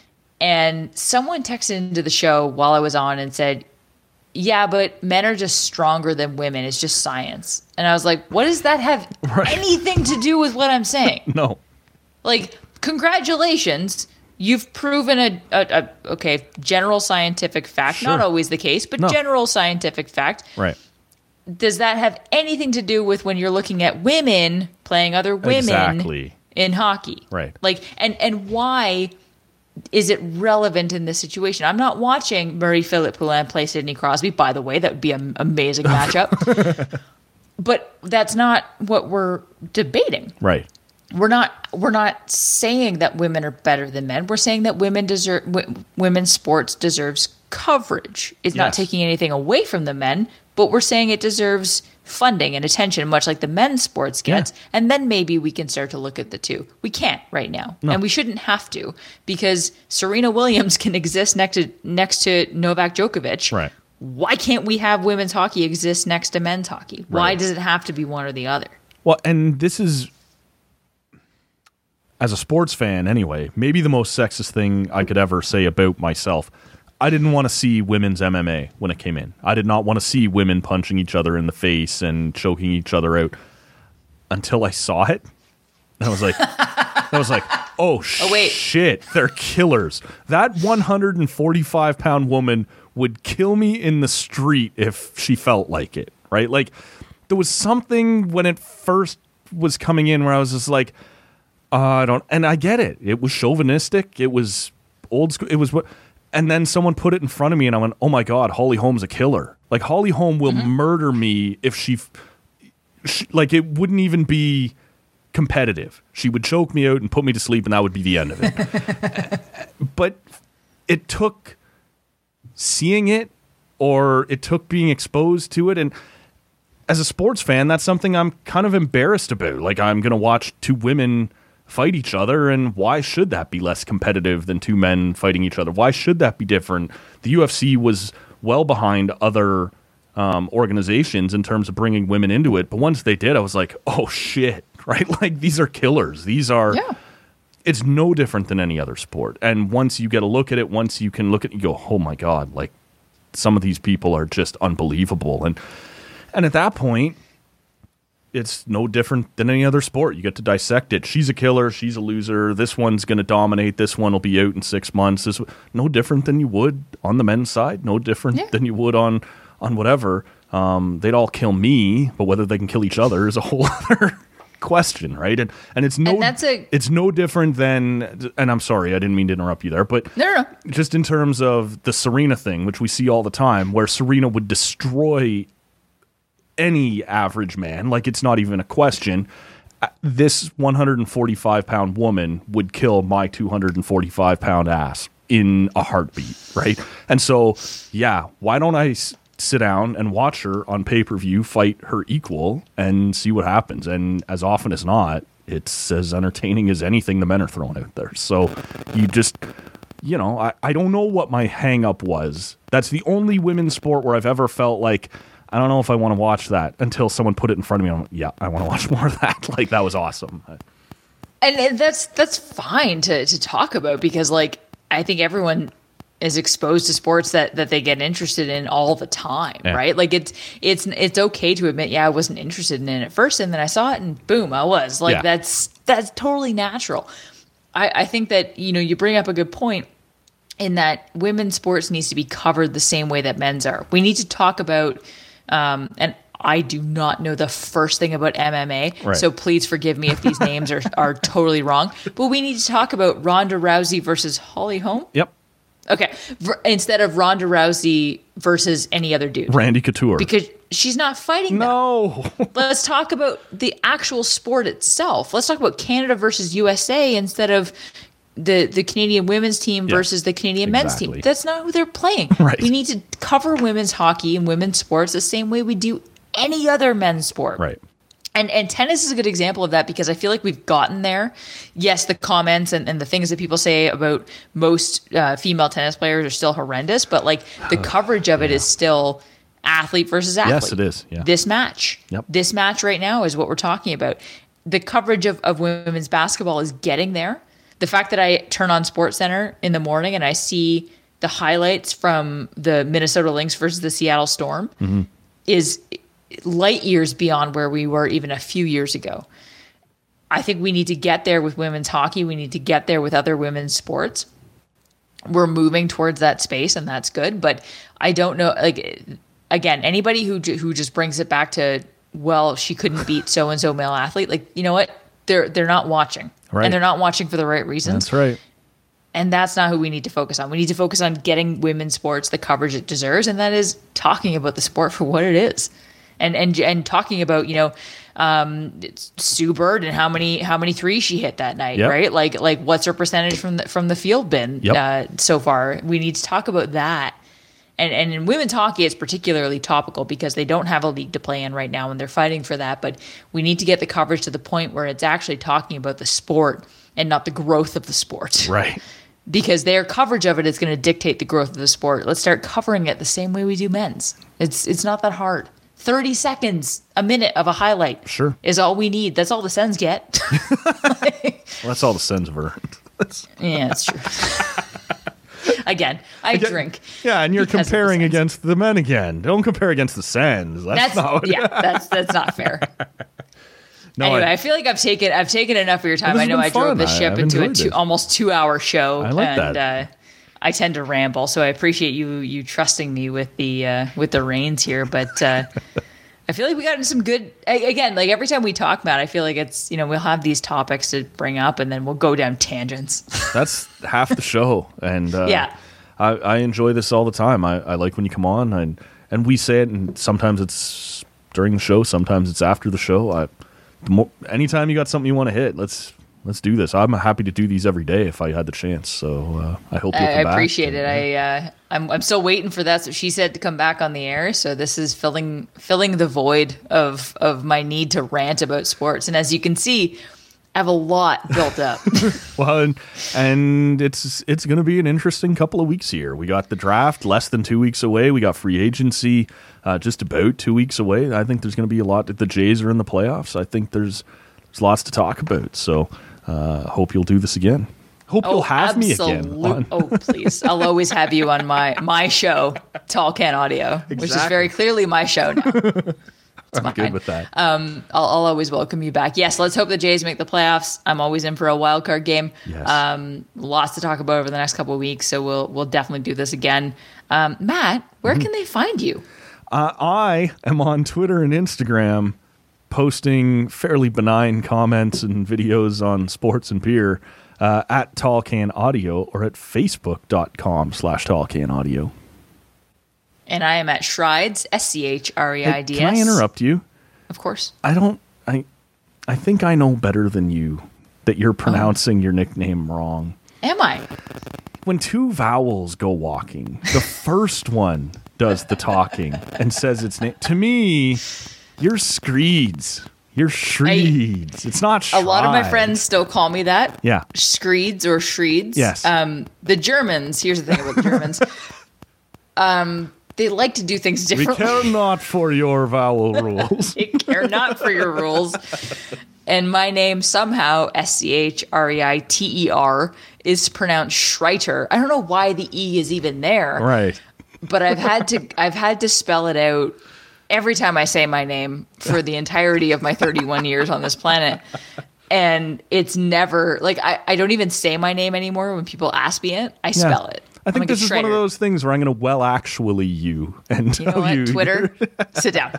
And someone texted into the show while I was on and said, yeah, but men are just stronger than women. It's just science. And I was like, what does that have Right. anything to do with what I'm saying? No. Like, congratulations. You've proven a, a, a okay, general scientific fact. Sure. Not always the case, but No. general scientific fact. Right. Does that have anything to do with when you're looking at women playing other women Exactly. in hockey? Right. Like, and, and why is it relevant in this situation? I'm not watching Marie-Philip Poulin play Sidney Crosby. By the way, that would be an amazing matchup. But that's not what we're debating. Right. We're not we're not saying that women are better than men. We're saying that women deserve w- women's sports deserves coverage. It's not Yes. taking anything away from the men, but we're saying it deserves funding and attention, much like the men's sports gets. Yeah. And then maybe we can start to look at the two. We can't right now, No. and we shouldn't have to, because Serena Williams can exist next to next to Novak Djokovic. Right. Why can't we have women's hockey exist next to men's hockey? Why Right. does it have to be one or the other? Well, and this is, as a sports fan anyway, maybe the most sexist thing I could ever say about myself. I didn't want to see women's M M A when it came in. I did not want to see women punching each other in the face and choking each other out until I saw it. And I was like, I was like, oh, Oh, wait. shit, they're killers. That one hundred forty-five pound woman would kill me in the street if she felt like it, right? Like, there was something when it first was coming in where I was just like, uh, I don't, and I get it. It was chauvinistic. It was old school. It was what, and then someone put it in front of me and I went, oh my God, Holly Holm's a killer. Like, Holly Holm will Mm-hmm. murder me if she, she, like, it wouldn't even be competitive. She would choke me out and put me to sleep and that would be the end of it. But it took seeing it, or it took being exposed to it. And as a sports fan, that's something I'm kind of embarrassed about. Like, I'm going to watch two women fight each other, and why should that be less competitive than two men fighting each other? Why should that be different? The U F C was well behind other um, organizations in terms of bringing women into it, but once they did, I was like, oh shit, right? Like, these are killers. These are, Yeah. it's no different than any other sport. And once you get a look at it, once you can look at it, you go, oh my God, like, some of these people are just unbelievable. And and at that point, it's no different than any other sport. You get to dissect it. She's a killer. She's a loser. This one's going to dominate. This one will be out in six months. This, no different than you would on the men's side. No different Yeah. than you would on on whatever. Um, they'd all kill me, but whether they can kill each other is a whole other question, right? And and it's no And that's a- it's no different than. And I'm sorry, I didn't mean to interrupt you there, but No, no, no. just in terms of the Serena thing, which we see all the time, where Serena would destroy any average man, like, it's not even a question. Uh, This one hundred forty-five pound woman would kill my two hundred forty-five pound ass in a heartbeat, right? And so, yeah, why don't I s- sit down and watch her on pay-per-view fight her equal and see what happens? And as often as not, it's as entertaining as anything the men are throwing out there. So you just, you know, I, I don't know what my hang up was. That's the only women's sport where I've ever felt like, I don't know if I want to watch that, until someone put it in front of me. I'm like, yeah, I want to watch more of that. Like, that was awesome. And and that's that's fine to to talk about, because, like, I think everyone is exposed to sports that that they get interested in all the time, Yeah. right? Like it's it's it's okay to admit, yeah, I wasn't interested in it at first, and then I saw it, and boom, I was. Like Yeah. that's that's totally natural. I, I think that, you know, you bring up a good point in that women's sports needs to be covered the same way that men's are. We need to talk about, um, and I do not know the first thing about M M A, Right. so please forgive me if these names are, are totally wrong. But we need to talk about Ronda Rousey versus Holly Holm. Yep. Okay, v- instead of Ronda Rousey versus any other dude. Randy Couture. Because she's not fighting them. no. Let's talk about the actual sport itself. Let's talk about Canada versus U S A instead of the, the Canadian women's team Yeah, versus the Canadian men's exactly. team. That's not who they're playing. Right. We need to cover women's hockey and women's sports the same way we do any other men's sport. Right. And and tennis is a good example of that because I feel like we've gotten there. Yes, the comments and, and the things that people say about most uh, female tennis players are still horrendous, but like the coverage of it is still athlete versus athlete. Yes, it is, yeah. This match. Yep. This match right now is what we're talking about. The coverage of, of women's basketball is getting there. The fact that I turn on SportsCenter in the morning and I see the highlights from the Minnesota Lynx versus the Seattle Storm Mm-hmm. is light years beyond where we were even a few years ago. I think we need to get there with women's hockey. We need to get there with other women's sports. We're moving towards that space, and that's good. But I don't know, like, again, anybody who ju- who just brings it back to, well, she couldn't beat so and so male athlete, like, you know what? They're they're not watching, Right. and they're not watching for the right reasons. That's right. And that's not who we need to focus on. We need to focus on getting women's sports the coverage it deserves, and that is talking about the sport for what it is. And and and talking about, you know, um, Sue Bird and how many how many threes she hit that night, Yep. right? Like like what's her percentage from the from the field been Yep. uh, so far? We need to talk about that. And and in women's hockey, it's particularly topical because they don't have a league to play in right now, and they're fighting for that. But we need to get the coverage to the point where it's actually talking about the sport and not the growth of the sport. Right. Because their coverage of it is going to dictate the growth of the sport. Let's start covering it the same way we do men's. It's it's not that hard. thirty seconds, a minute of a highlight Sure. is all we need. That's all the Sens get. Well, that's all the Sens have earned. That's- Yeah, that's true. Again, I Again, drink. Yeah, and you're because of the comparing Sens. against the men again. Don't compare against the Sens. That's, That's not what yeah, that's that's not fair. No, anyway, I, I- feel like I've taken I've taken enough of your time. Well, I this know has I been drove fun. the I- ship I've into a enjoyed two, this. almost two hour show, I like and that. Uh, I tend to ramble, so I appreciate you you trusting me with the uh, with the reins here. But uh, I feel like we got into some good. a- Again, like every time we talk about, it, I feel like it's, you know, we'll have these topics to bring up, and then we'll go down tangents. That's half the show, and uh, Yeah. I, I enjoy this all the time. I, I like when you come on, and and we say it, and sometimes it's during the show, sometimes it's after the show. I, the more, anytime you got something you want to hit, let's let's do this. I'm happy to do these every day if I had the chance. So uh, I hope you'll I, come I back. appreciate it. I uh, I'm I'm still waiting for that. So she said to come back on the air. So this is filling filling the void of of my need to rant about sports. And as you can see, I have a lot built up. Well, and, and it's it's going to be an interesting couple of weeks here. We got the draft less than two weeks away. We got free agency uh, just about two weeks away. I think there's going to be a lot. The Jays are in the playoffs. I think there's there's lots to talk about. So uh, hope you'll do this again. Hope you'll have me again. absolute- on- Oh, please. I'll always have you on my my show, Tall Can Audio, which is Exactly. very clearly my show now. I'm fine. good with that. Um, I'll, I'll always welcome you back. Yes, let's hope the Jays make the playoffs. I'm always in for a wild card game. Yes. Um, lots to talk about over the next couple of weeks, so we'll we'll definitely do this again. Um, Matt, where Mm-hmm. can they find you? Uh, I am on Twitter and Instagram posting fairly benign comments and videos on sports and beer uh, at Tall Can Audio or at facebook.com slash Tall Can Audio. And I am at Schreids, S C H R E I D S. Can I interrupt you? Of course. I don't. I. I think I know better than you that you're pronouncing Oh. your nickname wrong. Am I? When two vowels go walking, the first one does the talking and says its name. To me, you're Screeds. You're Shreeds. It's not A lot of my Schride. friends still call me that. Yeah. Screeds or Schreeds. Yes. Um, the Germans, here's the thing about the Germans. um, they like to do things We differently. care not for your vowel rules. They care not for your rules. And my name somehow, S C H R E I T E R, is pronounced Schreiter. I don't know why the E is even there. Right. But I've had to I've had to spell it out every time I say my name for the entirety of my thirty-one years on this planet. And it's never, like, I, I don't even say my name anymore when people ask me it. I spell Yeah. it. I think like this is one of those things where I'm going to well actually you and You know tell what? you. Twitter, sit down.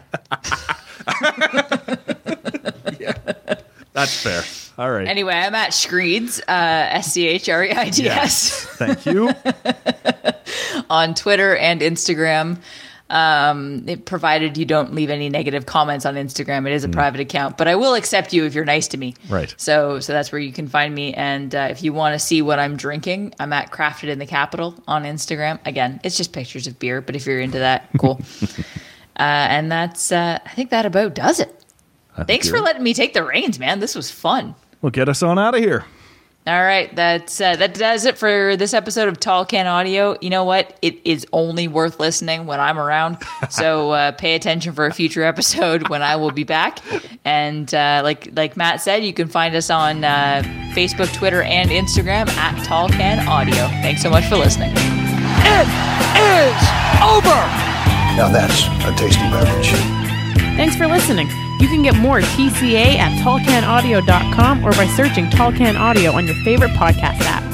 That's fair. All right. Anyway, I'm at Schreeds, uh, S C H R E I D S, Thank you. on Twitter and Instagram. Um, it, provided you don't leave any negative comments on Instagram. It is a Mm. private account, but I will accept you if you're nice to me. Right. So, so that's where you can find me. And uh, if you want to see what I'm drinking, I'm at Crafted in the Capital on Instagram. Again, it's just pictures of beer, but if you're into that, cool. uh, and that's, uh, I think that about does it. Thanks for you're- letting me take the reins, man. This was fun. Well, get us on out of here. All right, that's uh, that does it for this episode of Tall Can Audio. You know what? It is only worth listening when I'm around, so uh, pay attention for a future episode when I will be back. And uh, like like Matt said, you can find us on uh, Facebook, Twitter, and Instagram at Tall Can Audio. Thanks so much for listening. It is over. Now that's a tasty beverage. Thanks for listening. You can get more T C A at tall can audio dot com or by searching Tall Can Audio on your favorite podcast app.